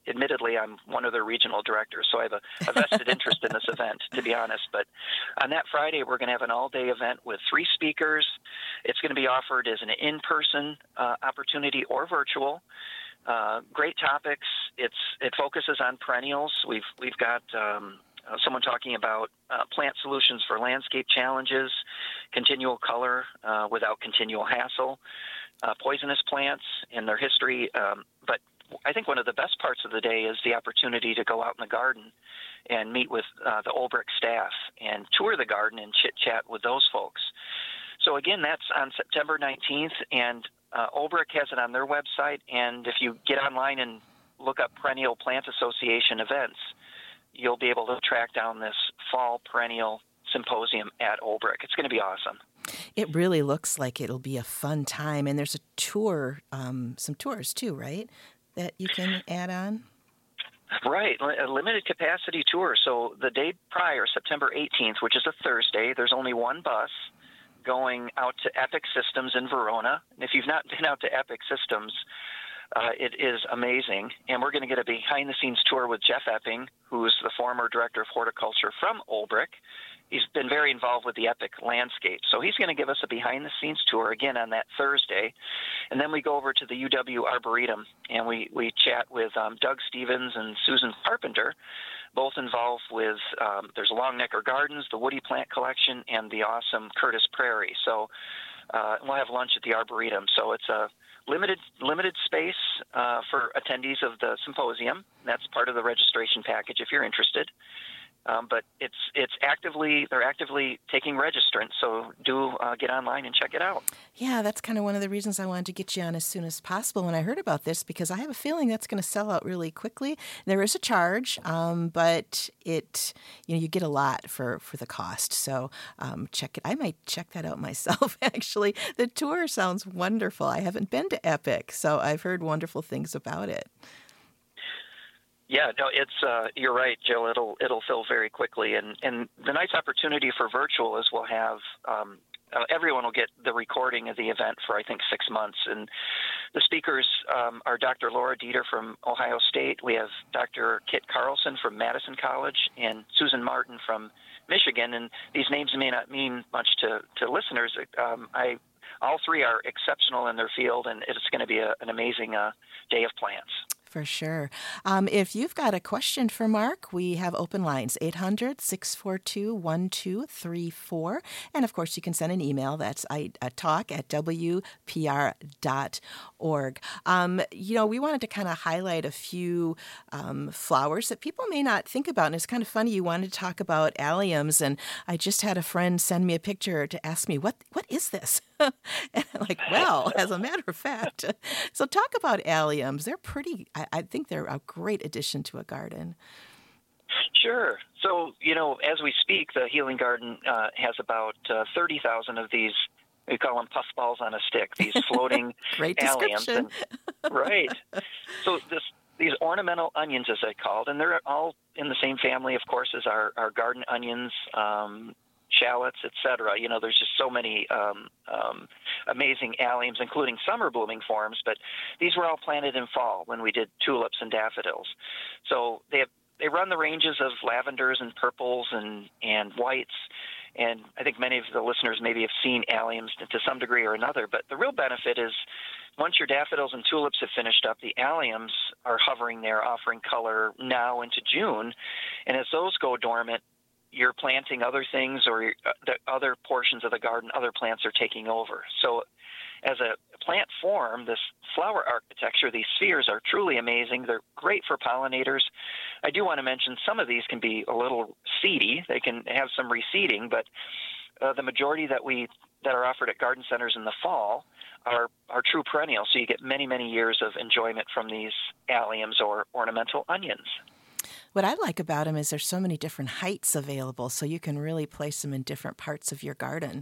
admittedly, I'm one of their regional directors, so I have a, a vested interest in this event, to be honest. But on that Friday, we're going to have an all-day event with three speakers. It's going to be offered as an in-person uh, opportunity or virtual. Uh, great topics. It's it focuses on perennials. We've we've got um, uh, someone talking about uh, plant solutions for landscape challenges, continual color uh, without continual hassle, uh, poisonous plants and their history. Um, but I think one of the best parts of the day is the opportunity to go out in the garden and meet with uh, the Olbrich staff and tour the garden and chit chat with those folks. So again, that's on September nineteenth, and uh, Olbrich has it on their website. And if you get online and look up Perennial Plant Association events, you'll be able to track down this fall perennial symposium at Olbrich. It's going to be awesome. It really looks like it'll be a fun time, and there's a tour, um, some tours too, right, that you can add on? Right, a limited capacity tour. So the day prior, September eighteenth, which is a Thursday, there's only one bus going out to Epic Systems in Verona. And if you've not been out to Epic Systems, uh, it is amazing. And we're going to get a behind-the-scenes tour with Jeff Epping, who's the former director of horticulture from Olbrich. He's been very involved with the Epic landscape. So he's going to give us a behind-the-scenes tour again on that Thursday. And then we go over to the U W Arboretum, and we, we chat with um, Doug Stevens and Susan Carpenter, both involved with, um, there's Longnecker Gardens, the Woody Plant Collection, and the awesome Curtis Prairie. So uh, we'll have lunch at the Arboretum. So it's a limited limited space uh, for attendees of the symposium. That's part of the registration package if you're interested. Um, but it's it's actively they're actively taking registrants, so do uh, get online and check it out. Yeah, that's kind of one of the reasons I wanted to get you on as soon as possible when I heard about this, because I have a feeling that's going to sell out really quickly. There is a charge, um, but it you know you get a lot for, for the cost. So um, check it. I might check that out myself. Actually, the tour sounds wonderful. I haven't been to Epic, so I've heard wonderful things about it. Yeah, no, it's uh, you're right, Jill. It'll it'll fill very quickly, and and the nice opportunity for virtual is we'll have um, uh, everyone will get the recording of the event for I think six months, and the speakers um, are Doctor Laura Dieter from Ohio State. We have Doctor Kit Carlson from Madison College and Susan Martin from Michigan, and these names may not mean much to to listeners. Um, I all three are exceptional in their field, and it's going to be a, an amazing uh, day of plants. For sure. Um, if you've got a question for Mark, we have open lines, eight hundred, six four two, one two three four. And, of course, you can send an email. That's I, uh, talk at w p r dot org. Um, you know, we wanted to kind of highlight a few um, flowers that people may not think about. And it's kind of funny. You wanted to talk about alliums. And I just had a friend send me a picture to ask me, what what is this? And I'm like, well, as a matter of fact. So talk about alliums. They're pretty, I, I think they're a great addition to a garden. Sure. So, you know, as we speak, the Healing Garden uh, has about uh, thirty thousand of these, we call them puffballs on a stick, these floating great alliums. description. And, right. So this, these ornamental onions, as they're called, and they're all in the same family, of course, as our, our garden onions, um, shallots, et cetera. You know, there's just so many um, um, amazing alliums, including summer blooming forms, but these were all planted in fall when we did tulips and daffodils. So they have, they run the ranges of lavenders and purples and, and whites, and I think many of the listeners maybe have seen alliums to some degree or another, but the real benefit is once your daffodils and tulips have finished up, the alliums are hovering there offering color now into June, and as those go dormant, you're planting other things, or the other portions of the garden, other plants are taking over. So as a plant form, this flower architecture, these spheres are truly amazing. They're great for pollinators. I do want to mention some of these can be a little seedy. They can have some reseeding, but uh, the majority that we that are offered at garden centers in the fall are, are true perennials. So you get many, many years of enjoyment from these alliums or ornamental onions. What I like about them is there's so many different heights available, so you can really place them in different parts of your garden.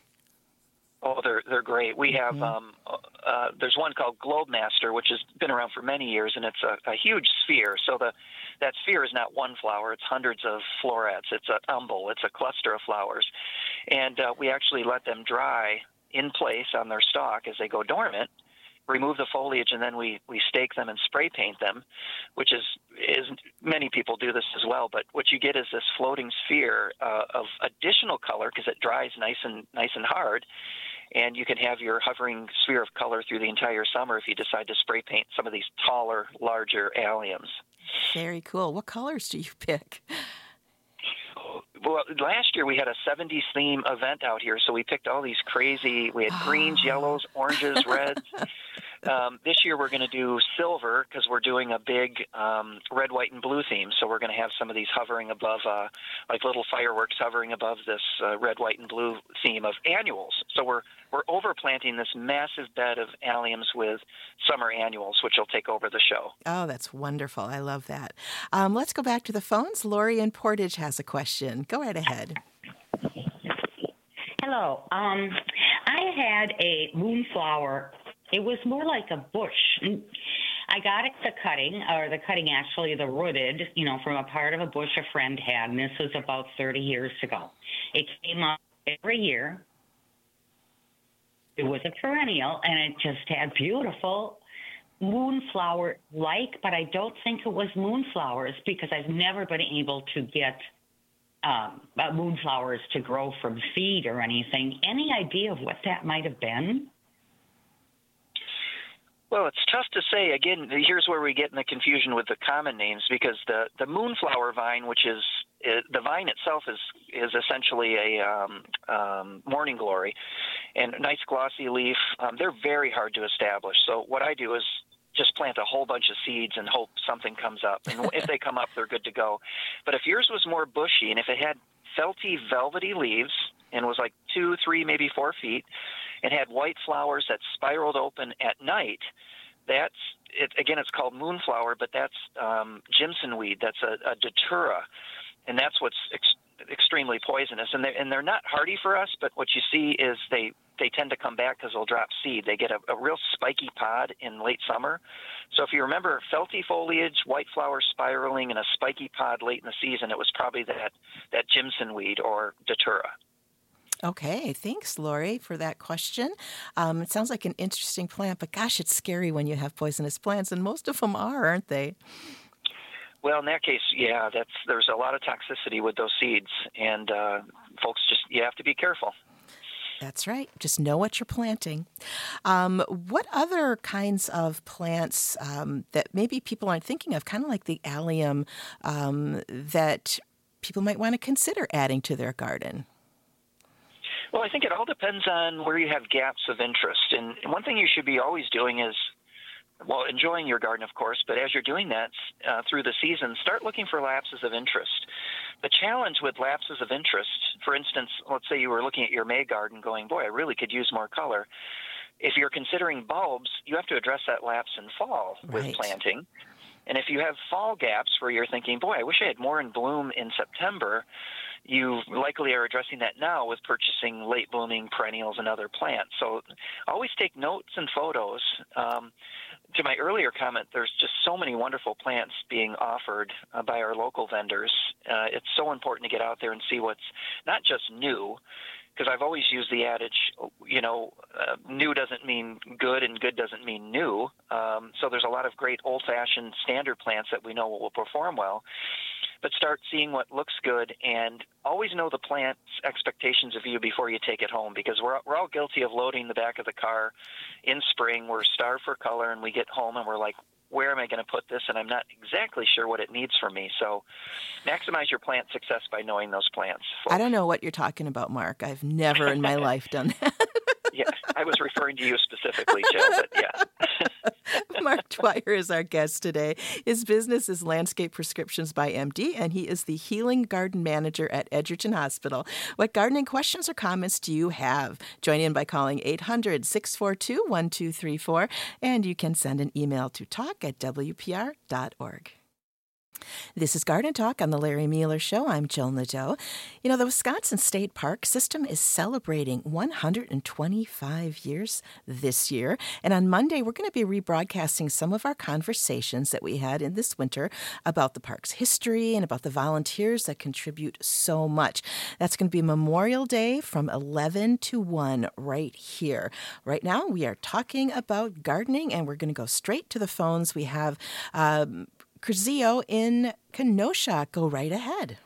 Oh, they're they're great. We have Mm-hmm. um, uh, there's one called Globe Master, which has been around for many years, and it's a, a huge sphere. So the that sphere is not one flower; it's hundreds of florets. It's an umbel. It's a cluster of flowers, and uh, we actually let them dry in place on their stalk as they go dormant. remove the foliage, and then we, we stake them and spray paint them, which is, is many people do this as well. But what you get is this floating sphere uh, of additional color because it dries nice and nice and hard. And you can have your hovering sphere of color through the entire summer if you decide to spray paint some of these taller, larger alliums. Very cool. What colors do you pick? Well, last year we had a seventies theme event out here, so we picked all these crazy, we had greens, yellows, oranges, reds. Um, this year we're going to do silver because we're doing a big um, red, white, and blue theme. So we're going to have some of these hovering above, uh, like little fireworks hovering above this uh, red, white, and blue theme of annuals. So we're we're overplanting this massive bed of alliums with summer annuals, which will take over the show. Oh, that's wonderful. I love that. Um, let's go back to the phones. Lori in Portage has a question. Go right ahead. Hello. Um, I had a moonflower. It was more like a bush. I got it the cutting, or the cutting actually, the rooted, you know, from a part of a bush a friend had, and this was about thirty years ago. It came up every year. It was a perennial, and it just had beautiful moonflower-like, but I don't think it was moonflowers because I've never been able to get um, moonflowers to grow from seed or anything. Any idea of what that might have been? Well, it's tough to say. Again, here's where we get in the confusion with the common names because the, the moonflower vine, which is uh, the vine itself is is essentially a um, um, morning glory and a nice glossy leaf. Um, they're very hard to establish. So what I do is just plant a whole bunch of seeds and hope something comes up. And if they come up, they're good to go. But if yours was more bushy and if it had felty, velvety leaves and was like two, three, maybe four feet, and had white flowers that spiraled open at night, that's, it, again, it's called moonflower, but that's um, Jimson weed. That's a, a datura, and that's what's ex- extremely poisonous. And they're, and they're not hardy for us, but what you see is they, they tend to come back because they'll drop seed. They get a, a real spiky pod in late summer. So if you remember felty foliage, white flowers spiraling, and a spiky pod late in the season, it was probably that, that Jimson weed or datura. Okay, thanks, Lori, for that question. Um, it sounds like an interesting plant, but gosh, it's scary when you have poisonous plants, and most of them are, aren't they? Well, in that case, yeah, that's there's a lot of toxicity with those seeds, and uh, folks just, you have to be careful. That's right. Just know what you're planting. Um, what other kinds of plants um, that maybe people aren't thinking of, kind of like the allium, um, that people might want to consider adding to their garden? Well, I think it all depends on where you have gaps of interest. And one thing you should be always doing is, well, enjoying your garden, of course, but as you're doing that uh, through the season, start looking for lapses of interest. The challenge with lapses of interest, for instance, let's say you were looking at your May garden going, boy, I really could use more color. If you're considering bulbs, you have to address that lapse in fall with Right. planting. And if you have fall gaps where you're thinking, boy, I wish I had more in bloom in September, you likely are addressing that now with purchasing late blooming perennials and other plants. So always take notes and photos. Um, to my earlier comment, there's just so many wonderful plants being offered uh, by our local vendors. Uh, it's so important to get out there and see what's not just new, because I've always used the adage, you know, uh, new doesn't mean good and good doesn't mean new. Um, so there's a lot of great old-fashioned standard plants that we know will perform well. But start seeing what looks good and always know the plant's expectations of you before you take it home, because we're, we're all guilty of loading the back of the car in spring. We're starved for color, and we get home and we're like, where am I going to put this? And I'm not exactly sure what it needs for me. So maximize your plant success by knowing those plants. I don't know what you're talking about, Mark. I've never in my life done that. Yeah, I was referring to you specifically, Jill, but yeah. Mark Dwyer is our guest today. His business is Landscape Prescriptions by M D, and he is the Healing Garden Manager at Edgerton Hospital. What gardening questions or comments do you have? Join in by calling eight hundred, six four two, one two three four, and you can send an email to talk at w p r dot org. This is Garden Talk on the Larry Mueller Show. I'm Jill Nadeau. You know, the Wisconsin State Park System is celebrating one hundred twenty-five years this year. And on Monday, we're going to be rebroadcasting some of our conversations that we had in this winter about the park's history and about the volunteers that contribute so much. That's going to be Memorial Day from eleven to one right here. Right now, we are talking about gardening, and we're going to go straight to the phones. We have um, Curzio in Kenosha. Go right ahead.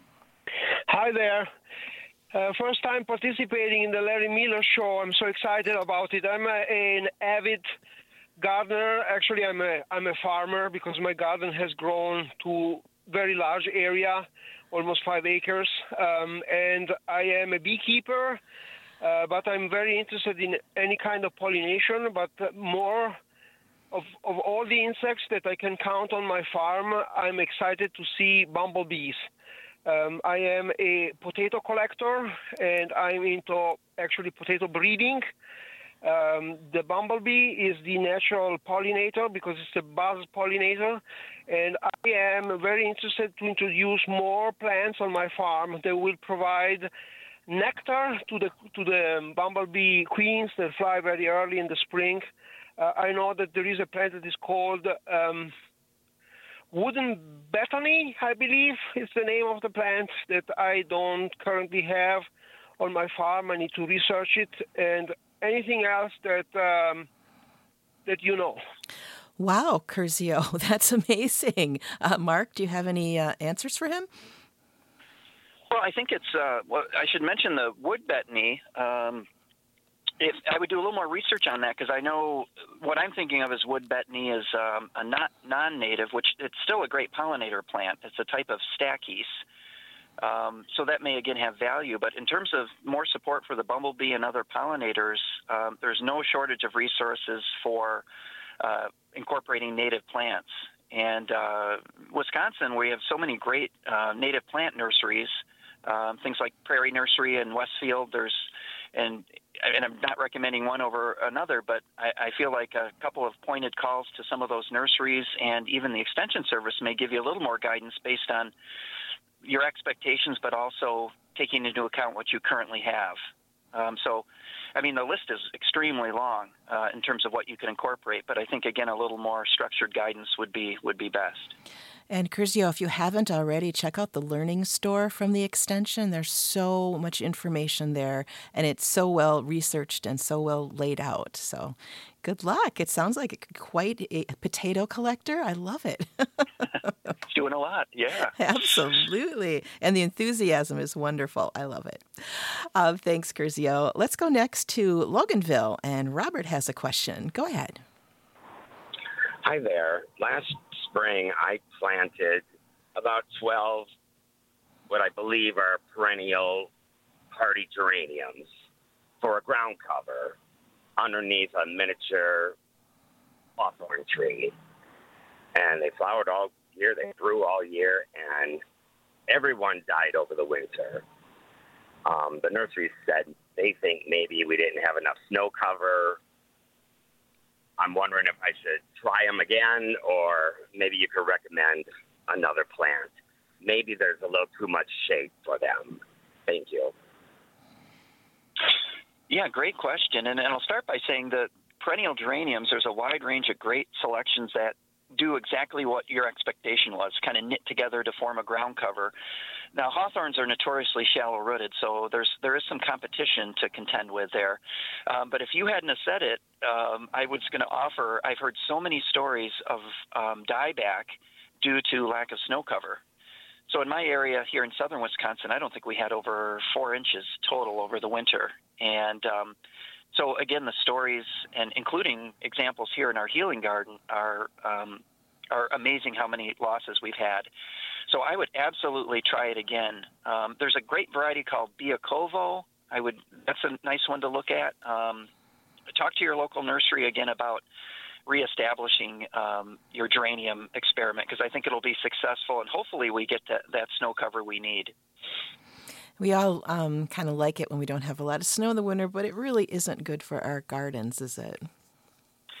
Hi there. Uh, first time participating in the Larry Mueller Show. I'm so excited about it. I'm a, an avid gardener. Actually, I'm a I'm a farmer because my garden has grown to very large area, almost five acres. Um, and I am a beekeeper, uh, but I'm very interested in any kind of pollination, but more Of, of all the insects that I can count on my farm, I'm excited to see bumblebees. Um, I am a potato collector, and I'm into actually potato breeding. Um, the bumblebee is the natural pollinator because it's a buzz pollinator, and I am very interested to introduce more plants on my farm that will provide nectar to the to the bumblebee queens that fly very early in the spring. Uh, I know that there is a plant that is called um, wooden Bethany, I believe is the name of the plant, that I don't currently have on my farm. I need to research it, and anything else that um, that you know. Wow, Curzio, that's amazing. Uh, Mark, do you have any uh, answers for him? Well, I think it's, uh, well, I should mention the wood Bethany. Um, If I would do a little more research on that, because I know what I'm thinking of as wood Bethany is um, a not non-native, which it's still a great pollinator plant. It's a type of stachys, um, so that may again have value. But in terms of more support for the bumblebee and other pollinators, um, there's no shortage of resources for uh, incorporating native plants. And uh, Wisconsin, we have so many great uh, native plant nurseries, um, things like Prairie Nursery in Westfield. There's and and I'm not recommending one over another, but I, I feel like a couple of pointed calls to some of those nurseries and even the Extension Service may give you a little more guidance based on your expectations, but also taking into account what you currently have. Um, so, I mean, the list is extremely long uh, in terms of what you can incorporate, but I think, again, a little more structured guidance would be would be best. And Curzio, if you haven't already, check out the Learning Store from the Extension. There's so much information there, and it's so well researched and so well laid out. So good luck. It sounds like quite a potato collector. I love it. Doing a lot, yeah. Absolutely. And the enthusiasm is wonderful. I love it. Uh, thanks, Curzio. Let's go next to Loganville, and Robert has a question. Go ahead. Hi there. Last spring, I planted about twelve, what I believe are perennial hardy geraniums for a ground cover underneath a miniature hawthorn tree. And they flowered all year, they grew all year, and everyone died over the winter. Um, the nursery said they think maybe we didn't have enough snow cover. I'm wondering if I should try them again, or maybe you could recommend another plant. Maybe there's a little too much shade for them. Thank you. Yeah, great question. And, and I'll start by saying that perennial geraniums, there's a wide range of great selections that do exactly what your expectation was, kind of knit together to form a ground cover. Now, hawthorns are notoriously shallow-rooted, so there's there is some competition to contend with there. Um, but if you hadn't have said it, um, I was going to offer, I've heard so many stories of um, dieback due to lack of snow cover. So in my area here in southern Wisconsin, I don't think we had over four inches total over the winter. And um, so, again, the stories, and including examples here in our healing garden, are um, are amazing how many losses we've had. So I would absolutely try it again. Um, there's a great variety called Biakovo. I would. That's a nice one to look at. Um, talk to your local nursery again about reestablishing um, your geranium experiment, because I think it'll be successful, and hopefully we get that, that snow cover we need. We all um, kind of like it when we don't have a lot of snow in the winter, but it really isn't good for our gardens, is it?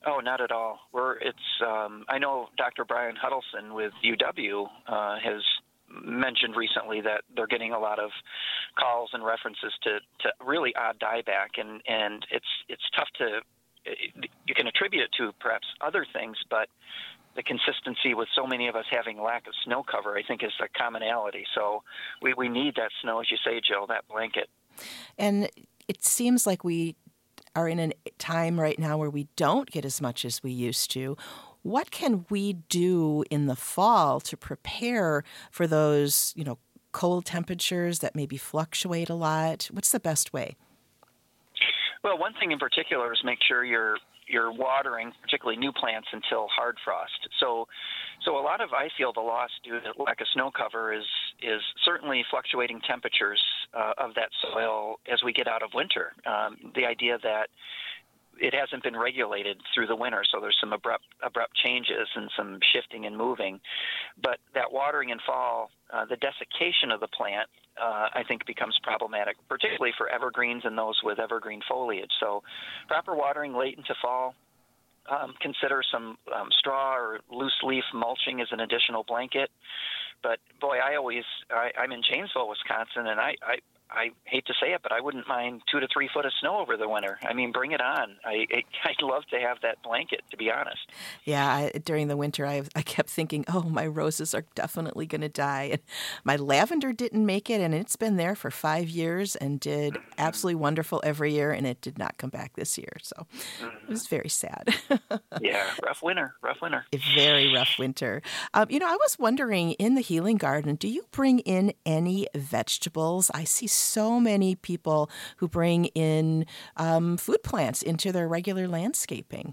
Oh, not at all. We're it's. Um, I know Doctor Brian Huddleston with U W uh, has mentioned recently that they're getting a lot of calls and references to, to really odd dieback, and, and it's it's tough to. You can attribute it to perhaps other things, but the consistency with so many of us having lack of snow cover, I think, is a commonality. So we, we need that snow, as you say, Jill, that blanket. And it seems like we are in a time right now where we don't get as much as we used to. What can we do in the fall to prepare for those, you know, cold temperatures that maybe fluctuate a lot? What's the best way? Well, one thing in particular is make sure you're you're watering, particularly new plants, until hard frost. So, so a lot of, I feel, the loss due to lack of snow cover is is certainly fluctuating temperatures uh, of that soil as we get out of winter. Um, the idea that it hasn't been regulated through the winter, so there's some abrupt abrupt changes and some shifting and moving. But that watering in fall, uh, the desiccation of the plant, uh, I think becomes problematic, particularly for evergreens and those with evergreen foliage. So proper watering late into fall, um, consider some um, straw or loose leaf mulching as an additional blanket. But boy, I always, I, I'm in Janesville, Wisconsin, and I, I I hate to say it, but I wouldn't mind two to three foot of snow over the winter. I mean, bring it on. I, I, I'd love to have that blanket, to be honest. Yeah, I, during the winter, I, I kept thinking, oh, my roses are definitely going to die. And my lavender didn't make it, and it's been there for five years and did absolutely wonderful every year, and it did not come back this year. So it was very sad. Yeah, rough winter, rough winter. A very rough winter. Um, you know, I was wondering, in the Healing Garden, do you bring in any vegetables? I see so many people who bring in um, food plants into their regular landscaping.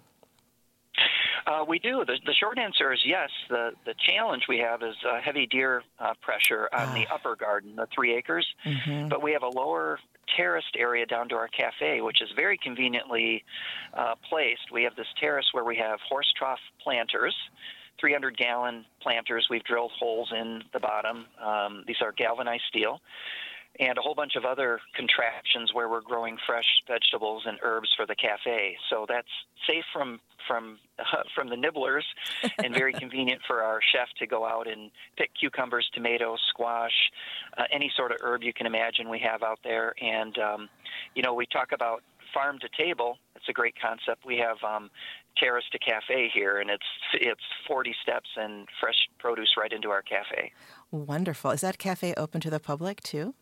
Uh, we do. The, the short answer is yes. The the challenge we have is uh, heavy deer uh, pressure on ah. the upper garden, the three acres. Mm-hmm. But we have a lower terraced area down to our cafe, which is very conveniently uh, placed. We have this terrace where we have horse trough planters, three hundred gallon planters. We've drilled holes in the bottom. Um, these are galvanized steel. And a whole bunch of other contraptions where we're growing fresh vegetables and herbs for the cafe. So that's safe from from uh, from the nibblers, and very convenient for our chef to go out and pick cucumbers, tomatoes, squash, uh, any sort of herb you can imagine we have out there. And um, you know, we talk about farm to table. It's a great concept. We have um, terrace to cafe here, and it's it's forty steps and fresh produce right into our cafe. Wonderful. Is that cafe open to the public too?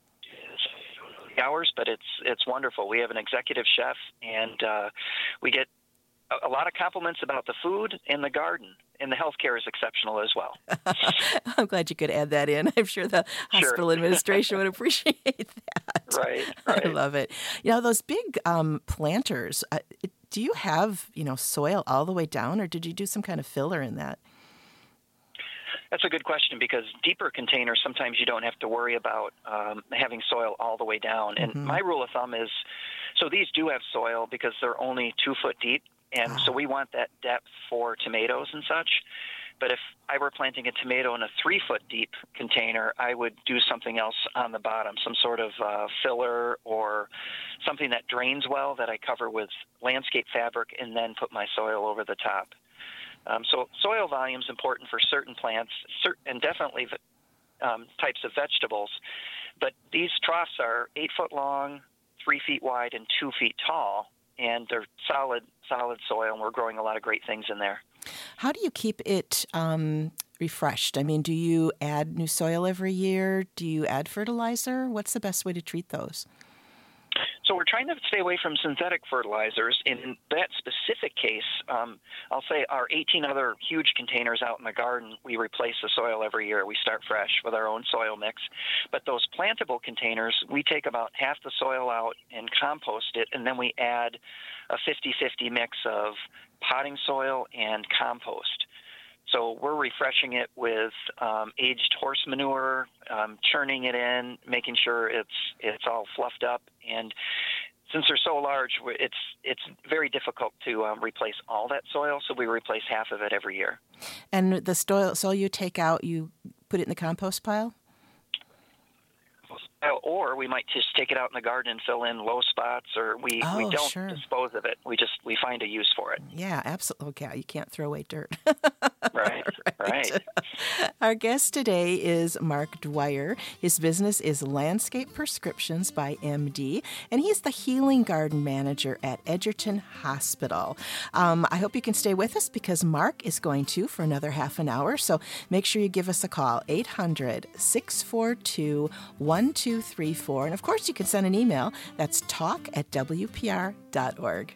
Hours, but it's it's wonderful. We have an executive chef, and uh, we get a, a lot of compliments about the food and the garden, and the healthcare is exceptional as well. I'm glad you could add that in. I'm sure the sure. hospital administration would appreciate that. Right, right. I love it. You know, those big um, planters, uh, do you have, you know, soil all the way down, or did you do some kind of filler in that? That's a good question, because deeper containers, sometimes you don't have to worry about um, having soil all the way down. And mm-hmm. my rule of thumb is, so these do have soil because they're only two foot deep. And oh. so we want that depth for tomatoes and such. But if I were planting a tomato in a three foot deep container, I would do something else on the bottom, some sort of uh, filler or something that drains well that I cover with landscape fabric and then put my soil over the top. Um, so soil volume is important for certain plants, cert- and definitely um, types of vegetables. But these troughs are eight foot long, three feet wide, and two feet tall, and they're solid, solid soil, and we're growing a lot of great things in there. How do you keep it um, refreshed? I mean, do you add new soil every year? Do you add fertilizer? What's the best way to treat those? So we're trying to stay away from synthetic fertilizers. In that specific case, um, I'll say our eighteen other huge containers out in the garden, we replace the soil every year. We start fresh with our own soil mix. But those plantable containers, we take about half the soil out and compost it, and then we add a fifty-fifty mix of potting soil and compost. So we're refreshing it with um, aged horse manure, um, churning it in, making sure it's it's all fluffed up. And since they're so large, it's it's very difficult to um, replace all that soil. So we replace half of it every year. And the soil, soil you take out, you put it in the compost pile? or we might just take it out in the garden and fill in low spots, or we, Oh, we don't sure. dispose of it. We just we find a use for it. Yeah, absolutely. Okay, you can't throw away dirt. Right, right. Our guest today is Mark Dwyer. His business is Landscape Prescriptions by M D, and he's the Healing Garden Manager at Edgerton Hospital. Um, I hope you can stay with us because Mark is going to for another half an hour, so make sure you give us a call, eight hundred, six four two, one two three four. And of course, you can send an email. That's talk at w p r dot org.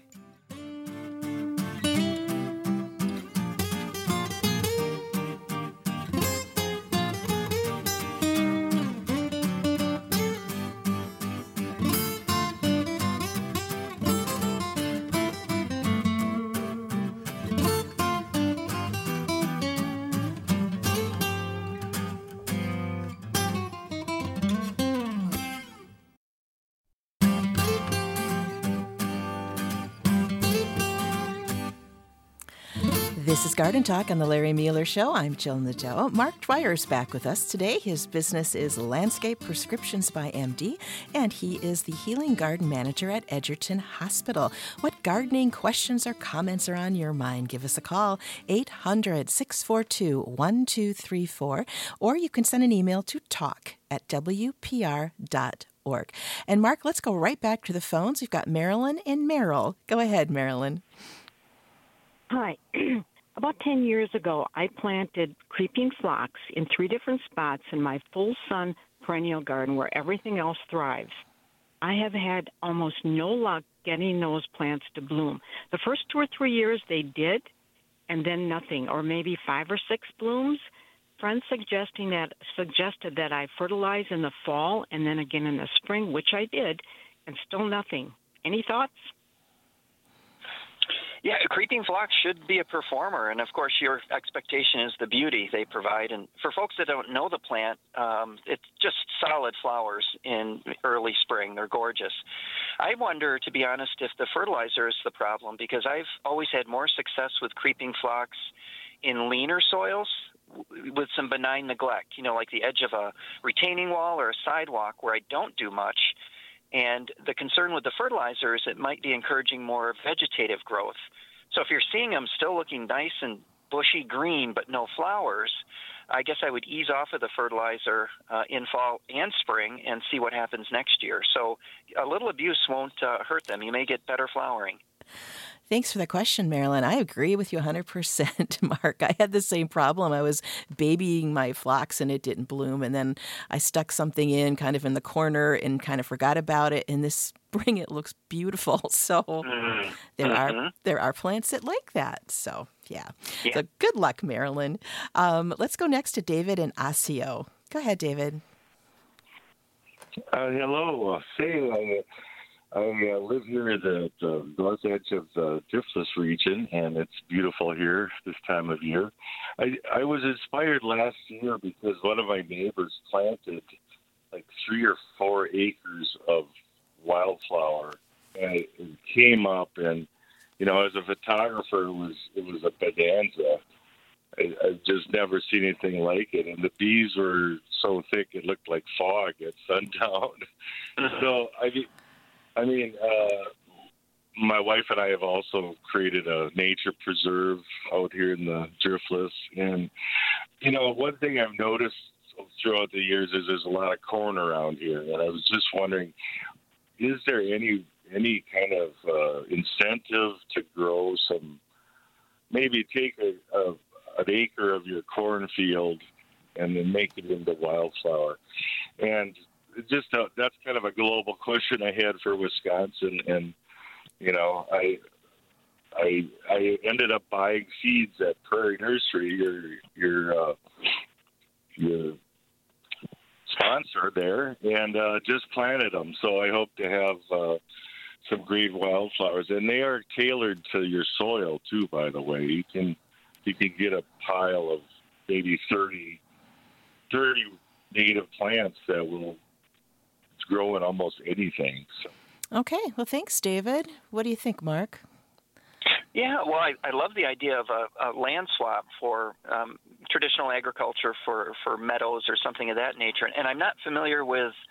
This is Garden Talk on the Larry Mueller Show. I'm Jill Nadeau. Mark Dwyer is back with us today. His business is Landscape Prescriptions by M D, and he is the Healing Garden Manager at Edgerton Hospital. What gardening questions or comments are on your mind? Give us a call, eight hundred, six four two, one two three four, or you can send an email to talk at w p r dot org. And Mark, let's go right back to the phones. We've got Marilyn and Merrill. Go ahead, Marilyn. Hi. About ten years ago, I planted creeping phlox in three different spots in my full-sun perennial garden where everything else thrives. I have had almost no luck getting those plants to bloom. The first two or three years they did, and then nothing, or maybe five or six blooms. Friends suggesting that suggested that I fertilize in the fall and then again in the spring, which I did, and still nothing. Any thoughts? Yeah, creeping phlox should be a performer, and of course your expectation is the beauty they provide. And for folks that don't know the plant, um, it's just solid flowers in early spring. They're gorgeous. I wonder, to be honest, if the fertilizer is the problem, because I've always had more success with creeping phlox in leaner soils with some benign neglect, you know, like the edge of a retaining wall or a sidewalk where I don't do much. And the concern with the fertilizer is it might be encouraging more vegetative growth. So if you're seeing them still looking nice and bushy green but no flowers, I guess I would ease off of the fertilizer uh, in fall and spring and see what happens next year. So a little abuse won't uh, hurt them. You may get better flowering. Thanks for the question, Marilyn. I agree with you one hundred percent, Mark. I had the same problem. I was babying my phlox and it didn't bloom. And then I stuck something in kind of in the corner and kind of forgot about it. And this spring it looks beautiful. So mm-hmm. there mm-hmm. are there are plants that like that. So, yeah. yeah. So good luck, Marilyn. Um, let's go next to David in Osseo. Go ahead, David. Uh, hello. Uh, say, uh, I uh, live here at the, the north edge of the Driftless region, and it's beautiful here this time of year. I, I was inspired last year because one of my neighbors planted like three or four acres of wildflower, and it, it came up, and you know, as a photographer, it was it was a bonanza. I, I've just never seen anything like it, and the bees were so thick it looked like fog at sundown. So I mean. I mean, uh, my wife and I have also created a nature preserve out here in the Driftless. And, you know, one thing I've noticed throughout the years is there's a lot of corn around here. And I was just wondering, is there any any kind of uh, incentive to grow some, maybe take a, a, an acre of your cornfield and then make it into wildflower? And just a, that's kind of a global question I had for Wisconsin, and you know, I I I ended up buying seeds at Prairie Nursery, your your uh, your sponsor there, and uh, just planted them. So I hope to have uh, some great wildflowers, and they are tailored to your soil too. By the way, you can you can get a pile of maybe thirty, thirty native plants that will grow in almost anything. So. Okay. Well, thanks, David. What do you think, Mark? Yeah, well, I, I love the idea of a, a land swap for um, traditional agriculture for, for meadows or something of that nature. And I'm not familiar with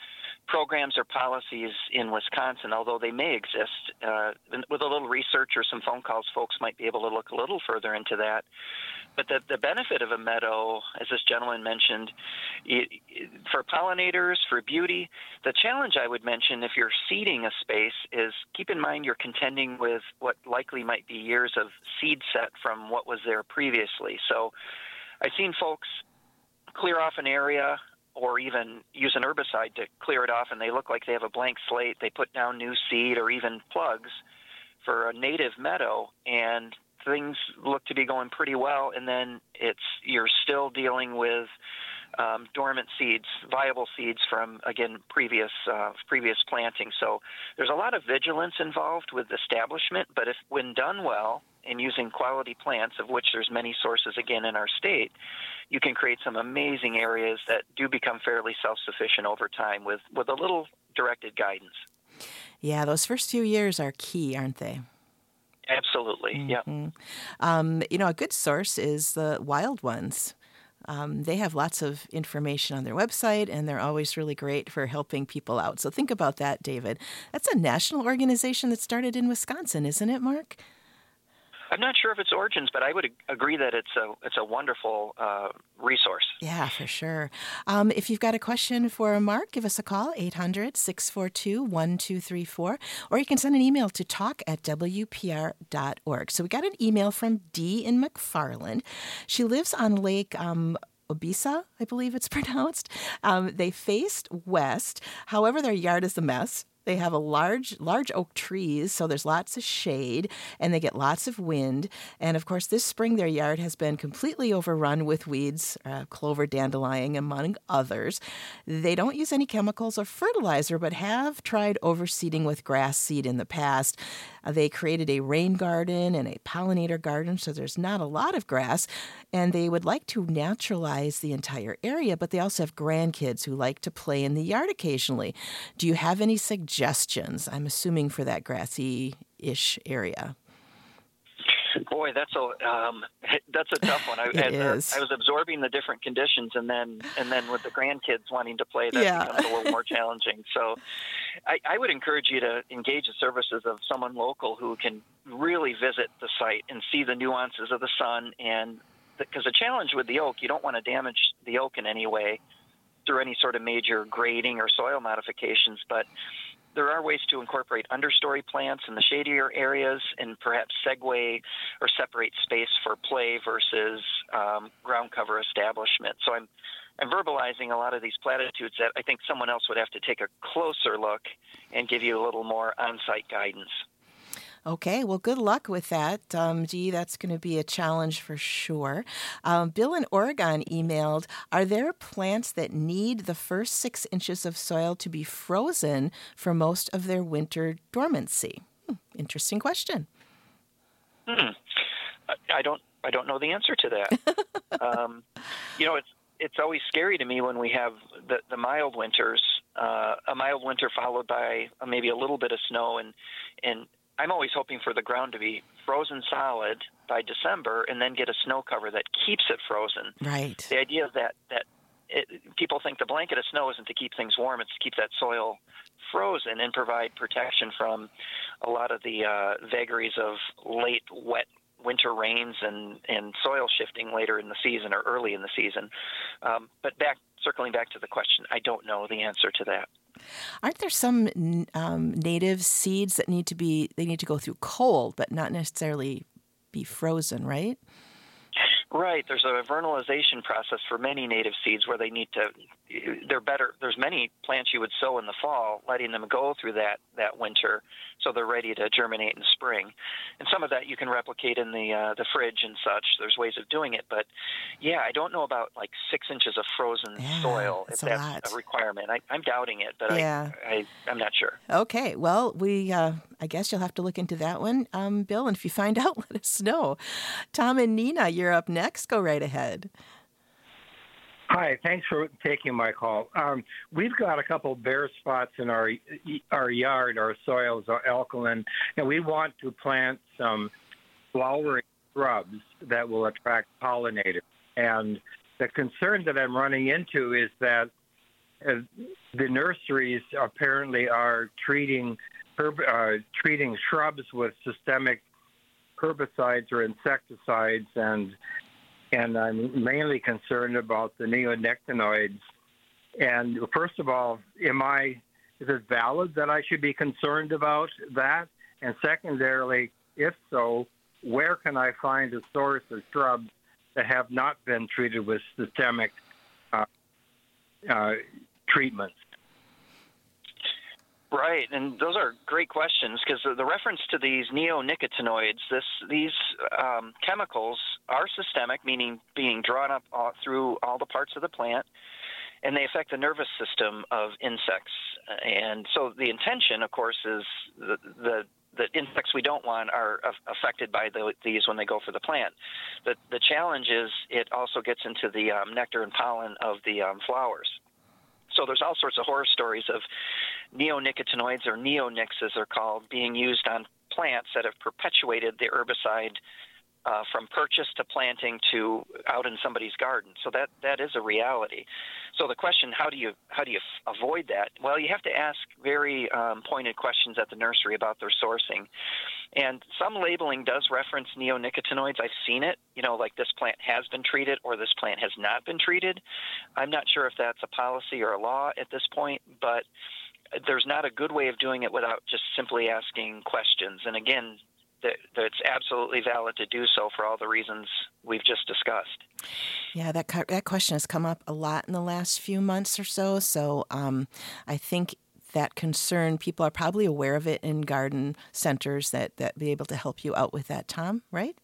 programs or policies in Wisconsin, although they may exist. Uh, with a little research or some phone calls, folks might be able to look a little further into that. But the, the benefit of a meadow, as this gentleman mentioned, it, it, for pollinators, for beauty, the challenge I would mention if you're seeding a space is keep in mind you're contending with what likely might be years of seed set from what was there previously. So I've seen folks clear off an area or even use an herbicide to clear it off, and they look like they have a blank slate. They put down new seed or even plugs for a native meadow, and things look to be going pretty well, and then it's you're still dealing with um, dormant seeds, viable seeds from, again, previous uh, previous planting. So there's a lot of vigilance involved with establishment, but if when done well and using quality plants, of which there's many sources, again, in our state, you can create some amazing areas that do become fairly self-sufficient over time with, with a little directed guidance. Yeah, those first few years are key, aren't they? Absolutely, mm-hmm. yeah. Um, you know, a good source is the Wild Ones. Um, they have lots of information on their website, and they're always really great for helping people out. So think about that, David. That's a national organization that started in Wisconsin, isn't it, Mark? I'm not sure of its origins, but I would agree that it's a it's a wonderful uh, resource. Yeah, for sure. Um, if you've got a question for Mark, give us a call, eight hundred, six four two, one two three four, or you can send an email to talk at w p r dot org. So we got an email from Dee in McFarland. She lives on Lake um, Obisa, I believe it's pronounced. Um, they faced west. However, their yard is a mess. They have a large, large oak trees, so there's lots of shade, and they get lots of wind. And, of course, this spring their yard has been completely overrun with weeds, uh, clover, dandelion, among others. They don't use any chemicals or fertilizer, but have tried overseeding with grass seed in the past. Uh, they created a rain garden and a pollinator garden, so there's not a lot of grass. And they would like to naturalize the entire area, but they also have grandkids who like to play in the yard occasionally. Do you have any suggestions, I'm assuming, for that grassy-ish area? Boy, that's a um, that's a tough one. I, it as, is. Uh, I was absorbing the different conditions, and then and then with the grandkids wanting to play, that yeah. becomes a little more challenging. So, I, I would encourage you to engage the services of someone local who can really visit the site and see the nuances of the sun. And because the, the challenge with the oak, you don't want to damage the oak in any way through any sort of major grading or soil modifications, but there are ways to incorporate understory plants in the shadier areas and perhaps segue or separate space for play versus um, ground cover establishment. So I'm I'm verbalizing a lot of these platitudes that I think someone else would have to take a closer look and give you a little more on-site guidance. Okay, well, good luck with that. Um, Dee, that's going to be a challenge for sure. Um, Bill in Oregon emailed, are there plants that need the first six inches of soil to be frozen for most of their winter dormancy? Hmm, interesting question. Hmm. I don't I don't know the answer to that. um, you know, it's it's always scary to me when we have the, the mild winters, uh, a mild winter followed by uh, maybe a little bit of snow, and and I'm always hoping for the ground to be frozen solid by December and then get a snow cover that keeps it frozen. Right. The idea of that, that it, people think the blanket of snow isn't to keep things warm, it's to keep that soil frozen and provide protection from a lot of the uh, vagaries of late wet winter rains and, and soil shifting later in the season or early in the season. Um, but back circling back to the question, I don't know the answer to that. Aren't there some um, native seeds that need to be, they need to go through cold, but not necessarily be frozen, right? Right. There's a vernalization process for many native seeds where they need to, they're better. There's many plants you would sow in the fall, letting them go through that, that winter so they're ready to germinate in spring. And some of that you can replicate in the uh, the fridge and such. There's ways of doing it. But, yeah, I don't know about like six inches of frozen yeah, soil, if that's a that's lot. a requirement. I, I'm doubting it, but yeah. I, I, I'm not sure. Okay. Well, we uh, I guess you'll have to look into that one, um, Bill. And if you find out, let us know. Tom and Nina, you're up next. Go right ahead. Hi, thanks for taking my call. Um, we've got a couple bare spots in our our yard. Our soils are alkaline, and we want to plant some flowering shrubs that will attract pollinators. And the concern that I'm running into is that uh, the nurseries apparently are treating herb, uh, treating shrubs with systemic herbicides or insecticides, and and I'm mainly concerned about the neonicotinoids. And first of all, am I is it valid that I should be concerned about that? And secondarily, if so, where can I find a source of shrubs that have not been treated with systemic uh, uh, treatments? Right, and those are great questions because the reference to these neonicotinoids, this these um, chemicals are systemic, meaning being drawn up all, through all the parts of the plant, and they affect the nervous system of insects. And so the intention, of course, is the the, the insects we don't want are affected by the, these when they go for the plant. The the challenge is it also gets into the um, nectar and pollen of the um, flowers. So there's all sorts of horror stories of neonicotinoids, or neonics as they're called, being used on plants that have perpetuated the herbicide uh, from purchase to planting to out in somebody's garden. So that, that is a reality. So the question, how do you how do you f- avoid that? Well, you have to ask very um, pointed questions at the nursery about their sourcing. And some labeling does reference neonicotinoids. I've seen it, you know, like this plant has been treated or this plant has not been treated. I'm not sure if that's a policy or a law at this point, but there's not a good way of doing it without just simply asking questions. And again, that it's absolutely valid to do so for all the reasons we've just discussed. Yeah, that that question has come up a lot in the last few months or so. So um, I think that concern, people are probably aware of it in garden centers that, that be able to help you out with that, Tom, right?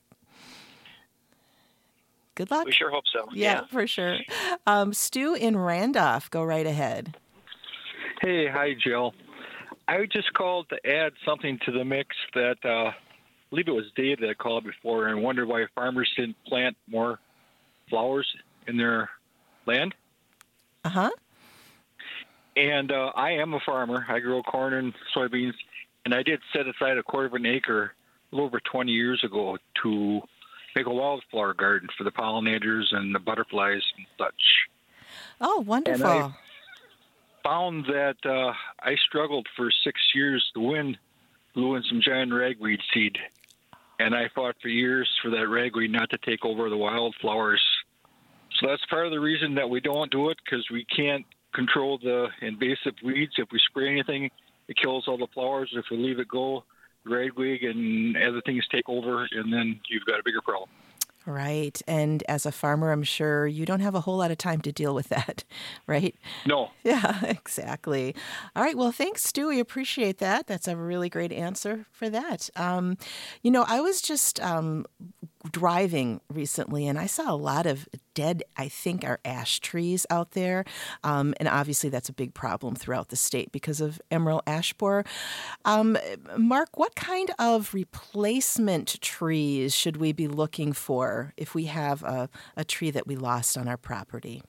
Good luck. We sure hope so. Yeah, yeah. for sure. Um, Stu in Randolph, go right ahead. Hey, hi, Jill. I just called to add something to the mix that uh, I believe it was Dave that called before and wondered why farmers didn't plant more flowers in their land. Uh-huh. And uh, I am a farmer. I grow corn and soybeans, and I did set aside a quarter of an acre a little over twenty years ago to make a wildflower garden for the pollinators and the butterflies and such. Oh, wonderful. And I found that uh, I struggled for six years. The wind blew in some giant ragweed seed, and I fought for years for that ragweed not to take over the wildflowers. So that's part of the reason that we don't do it, because we can't control the invasive weeds. If we spray anything, it kills all the flowers. If we leave it go, the ragweed and other things take over, and then you've got a bigger problem. Right. And as a farmer, I'm sure you don't have a whole lot of time to deal with that, right? No. Yeah, exactly. All right. Well, thanks, Stu. We appreciate that. That's a really great answer for that. Um, you know, I was just um, driving recently, and I saw a lot of dead, I think, are ash trees out there. Um, and obviously that's a big problem throughout the state because of emerald ash borer. Um, Mark, what kind of replacement trees should we be looking for if we have a, a tree that we lost on our property?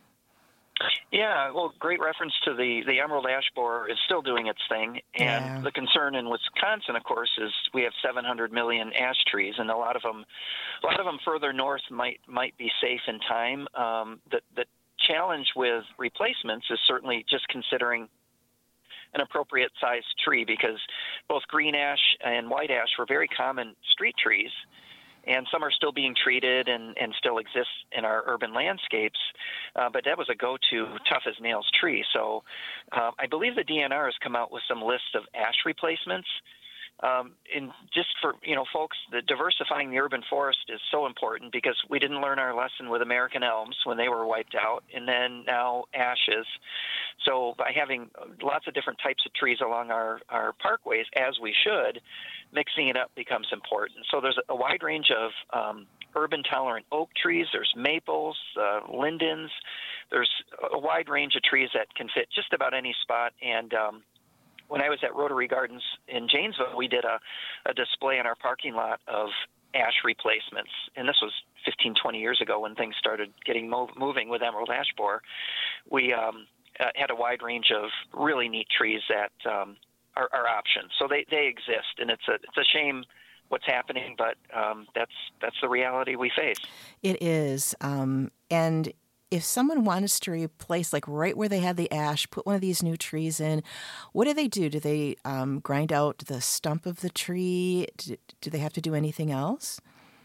Yeah, well, great reference to the, the emerald ash borer is still doing its thing. And Yeah. the concern in Wisconsin, of course, is we have seven hundred million ash trees, and a lot of them, a lot of them further north might might be safe in time. Um, the, the challenge with replacements is certainly just considering an appropriate sized tree, because both green ash and white ash were very common street trees, and some are still being treated and, and still exist in our urban landscapes. Uh, but that was a go-to tough-as-nails tree. So uh, I believe the D N R has come out with some lists of ash replacements. Um, and just for, you know, folks, the diversifying the urban forest is so important, because we didn't learn our lesson with American elms when they were wiped out, and then now ashes. So by having lots of different types of trees along our, our parkways, as we should, mixing it up becomes important. So there's a wide range of um, urban-tolerant oak trees. There's maples, uh, lindens. There's a wide range of trees that can fit just about any spot. And um, when I was at Rotary Gardens in Janesville, we did a, a display in our parking lot of ash replacements. And this was fifteen, twenty years ago when things started getting move, moving with emerald ash borer. We um, uh, had a wide range of really neat trees that um, are, are options. So they, they exist, and it's a it's a shame what's happening, but um, that's that's the reality we face. It is. Um, and if someone wants to replace, like right where they had the ash, put one of these new trees in, what do they do? Do they um, grind out the stump of the tree? Do, do they have to do anything else?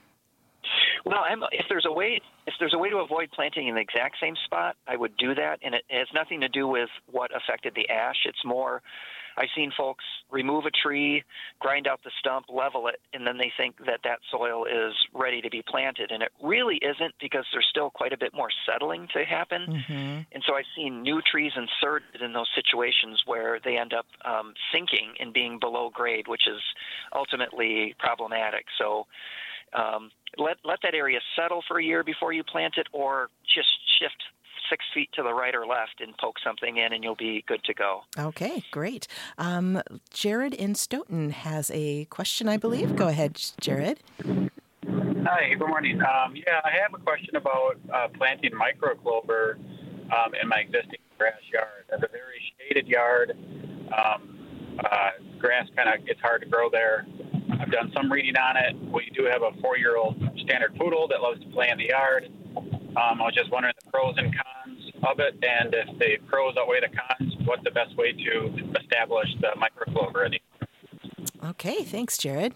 Well, I'm, if there's a way, if there's a way to avoid planting in the exact same spot, I would do that, and it has nothing to do with what affected the ash. It's more, I've seen folks remove a tree, grind out the stump, level it, and then they think that that soil is ready to be planted, and it really isn't, because there's still quite a bit more settling to happen. Mm-hmm. And so I've seen new trees inserted in those situations where they end up um, sinking and being below grade, which is ultimately problematic. So um, let let that area settle for a year before you plant it, or just shift six feet to the right or left and poke something in, and you'll be good to go. Okay, great. Um, Jared in Stoughton has a question, I believe. Go ahead, Jared. Hi, good morning. Um, yeah, I have a question about uh, planting microclover um, in my existing grass yard. I have a very shaded yard. Um, uh, grass kind of gets hard to grow there. I've done some reading on it. We do have a four-year-old standard poodle that loves to play in the yard. Um, I was just wondering the pros and cons of it, and if the pros outweigh the cons, what's the best way to establish the microclover in the yard? Okay, thanks, Jared.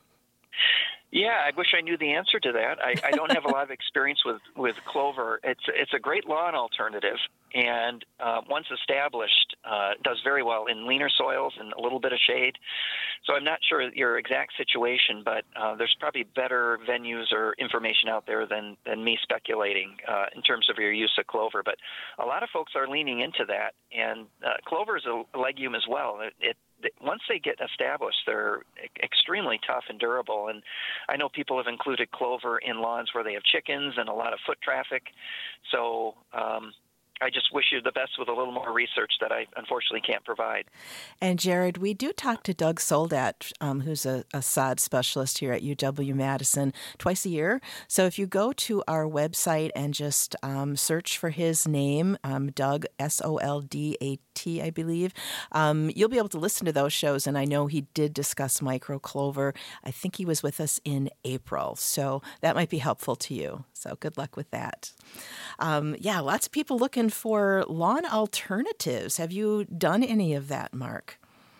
Yeah, I wish I knew the answer to that. I, I don't have a lot of experience with, with clover. It's it's a great lawn alternative, and uh, once established, uh, does very well in leaner soils and a little bit of shade. So I'm not sure your exact situation, but uh, there's probably better venues or information out there than, than me speculating uh, in terms of your use of clover. But a lot of folks are leaning into that, and uh, clover is a legume as well. It, it Once they get established, they're extremely tough and durable. And I know people have included clover in lawns where they have chickens and a lot of foot traffic. So um, I just wish you the best with a little more research that I unfortunately can't provide. And Jared, we do talk to Doug Soldat, um, who's a, a sod specialist here at U W-Madison, twice a year. So if you go to our website and just um, search for his name, um, Doug, S O L D A T, I believe, um, you'll be able to listen to those shows. And I know he did discuss microclover. I think he was with us in April. So that might be helpful to you. So good luck with that. Um, yeah, lots of people looking for lawn alternatives. Have you done any of that, Mark?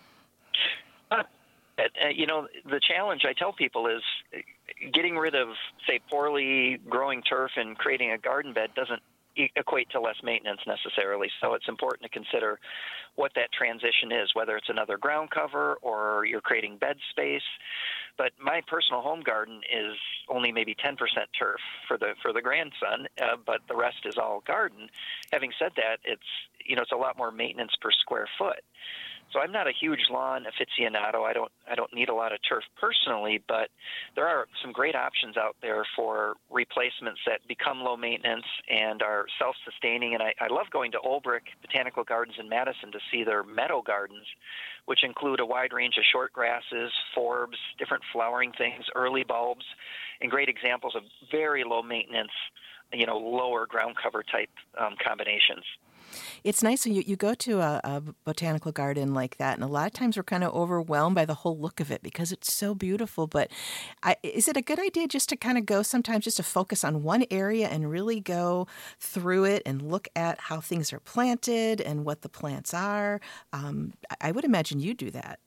Uh, you know, the challenge I tell people is getting rid of, say, poorly growing turf and creating a garden bed doesn't equate to less maintenance necessarily. So it's important to consider what that transition is, whether it's another ground cover or you're creating bed space. But my personal home garden is only maybe ten percent turf for the for the grandson, uh, but the rest is all garden. Having said that, it's you know it's a lot more maintenance per square foot. So I'm not a huge lawn aficionado. I don't I don't need a lot of turf personally, but there are some great options out there for replacements that become low maintenance and are self-sustaining. And I, I love going to Olbrich Botanical Gardens in Madison to see their meadow gardens, which include a wide range of short grasses, forbs, different flowering things, early bulbs, and great examples of very low maintenance, you know, lower ground cover type um, combinations. It's nice when you, you go to a, a botanical garden like that, and a lot of times we're kind of overwhelmed by the whole look of it because it's so beautiful. But I, is it a good idea just to kind of go sometimes just to focus on one area and really go through it and look at how things are planted and what the plants are? Um, I would imagine you do that.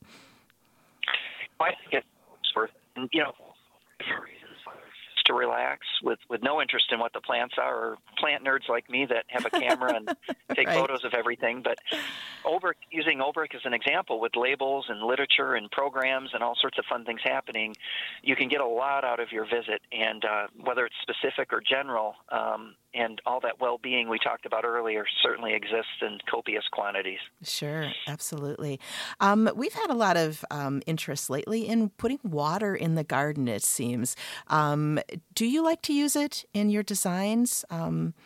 I think it's worth it. You know, to relax with, with no interest in what the plants are, or plant nerds like me that have a camera and take right. photos of everything. But Olbrich, using Olbrich as an example with labels and literature and programs and all sorts of fun things happening, you can get a lot out of your visit. And uh, whether it's specific or general, um, and all that well-being we talked about earlier certainly exists in copious quantities. Sure, absolutely. Um, we've had a lot of um, interest lately in putting water in the garden, it seems. Um, do you like to use it in your designs? Um,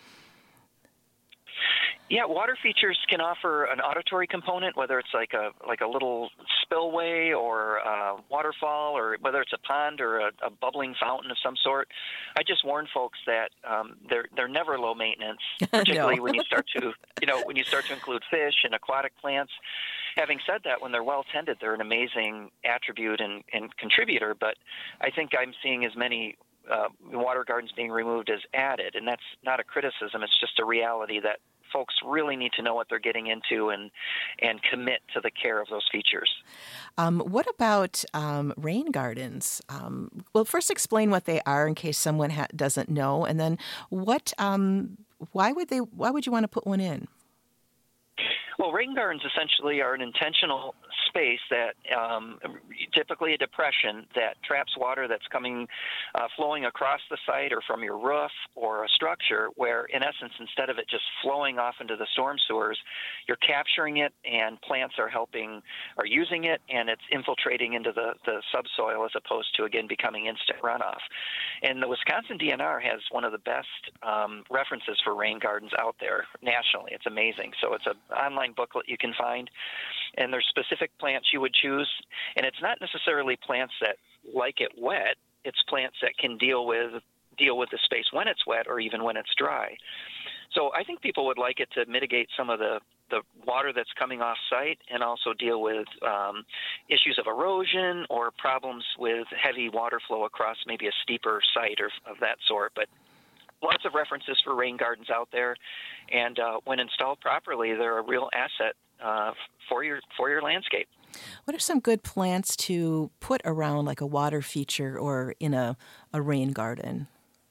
Yeah, water features can offer an auditory component, whether it's like a like a little spillway or a waterfall, or whether it's a pond or a, a bubbling fountain of some sort. I just warn folks that um, they're they're never low maintenance, particularly No. when you start to you know when you start to include fish and aquatic plants. Having said that, when they're well tended, they're an amazing attribute and, and contributor. But I think I'm seeing as many uh, water gardens being removed as added, and that's not a criticism. It's just a reality that folks really need to know what they're getting into and and commit to the care of those features. Um, what about um, rain gardens? Um, well, first explain what they are in case someone ha- doesn't know, and then what? Um, why would they? Why would you want to put one in? Well, rain gardens essentially are an intentional space that um, typically a depression that traps water that's coming, uh, flowing across the site or from your roof or a structure where, in essence, instead of it just flowing off into the storm sewers, you're capturing it and plants are helping, are using it, and it's infiltrating into the, the subsoil as opposed to, again, becoming instant runoff. And the Wisconsin D N R has one of the best um, references for rain gardens out there nationally. It's amazing. So it's an online booklet you can find, and there's specific plants you would choose, and it's not necessarily plants that like it wet. It's plants that can deal with deal with the space when it's wet or even when it's dry. So I think people would like it to mitigate some of the, the water that's coming off site and also deal with um, issues of erosion or problems with heavy water flow across maybe a steeper site or of that sort. But lots of references for rain gardens out there, and uh, when installed properly, they're a real asset uh, for your for your landscape. What are some good plants to put around like a water feature or in a, a rain garden?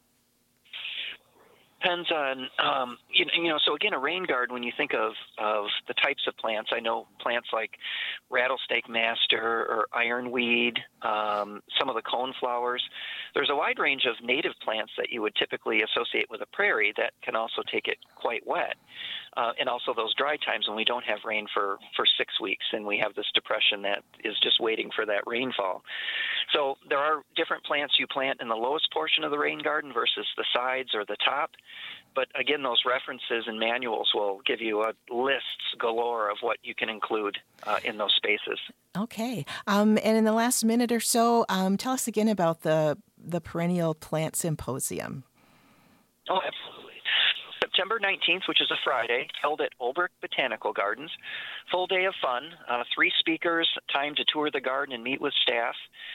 Depends on, um, you, you know, so again, a rain garden, when you think of, of the types of plants, I know plants like rattlesnake master or ironweed, um, some of the cone flowers. There's a wide range of native plants that you would typically associate with a prairie that can also take it quite wet. Uh, and also those dry times when we don't have rain for, for six weeks and we have this depression that is just waiting for that rainfall. So there are different plants you plant in the lowest portion of the rain garden versus the sides or the top. But again, those references and manuals will give you a lists galore of what you can include uh, in those spaces. Okay. Um, and in the last minute or so, um, tell us again about the, the Perennial Plant Symposium. Oh, absolutely. September nineteenth, which is a Friday, held at Olbrich Botanical Gardens. Full day of fun, uh, three speakers, time to tour the garden and meet with staff,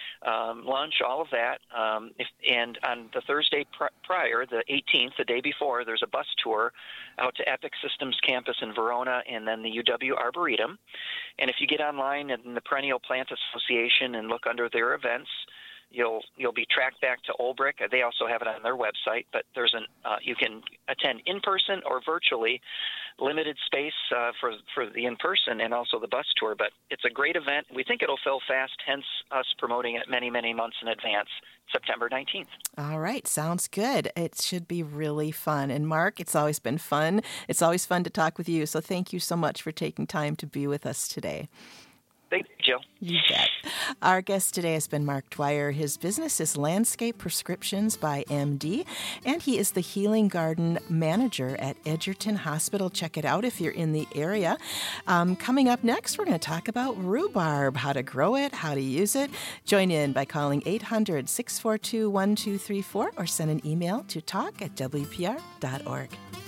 um, lunch, all of that. Um, if, and on the Thursday pr- prior, the eighteenth, the day before, there's a bus tour out to Epic Systems campus in Verona and then the U W Arboretum. And if you get online in the Perennial Plant Association and look under their events, You'll you'll be tracked back to Olbrich. They also have it on their website, but there's an uh, you can attend in person or virtually. Limited space uh, for for the in person and also the bus tour, but it's a great event. We think it'll fill fast, hence us promoting it many many months in advance. September nineteenth. All right, sounds good. It should be really fun. And Mark, it's always been fun. It's always fun to talk with you. So thank you so much for taking time to be with us today. Thank you, Jill. You bet. Our guest today has been Mark Dwyer. His business is Landscape Prescriptions by M D, and he is the Healing Garden Manager at Edgerton Hospital. Check it out if you're in the area. Um, coming up next, we're going to talk about rhubarb, how to grow it, how to use it. Join in by calling eight hundred, six four two, one two three four or send an email to talk at w p r dot org.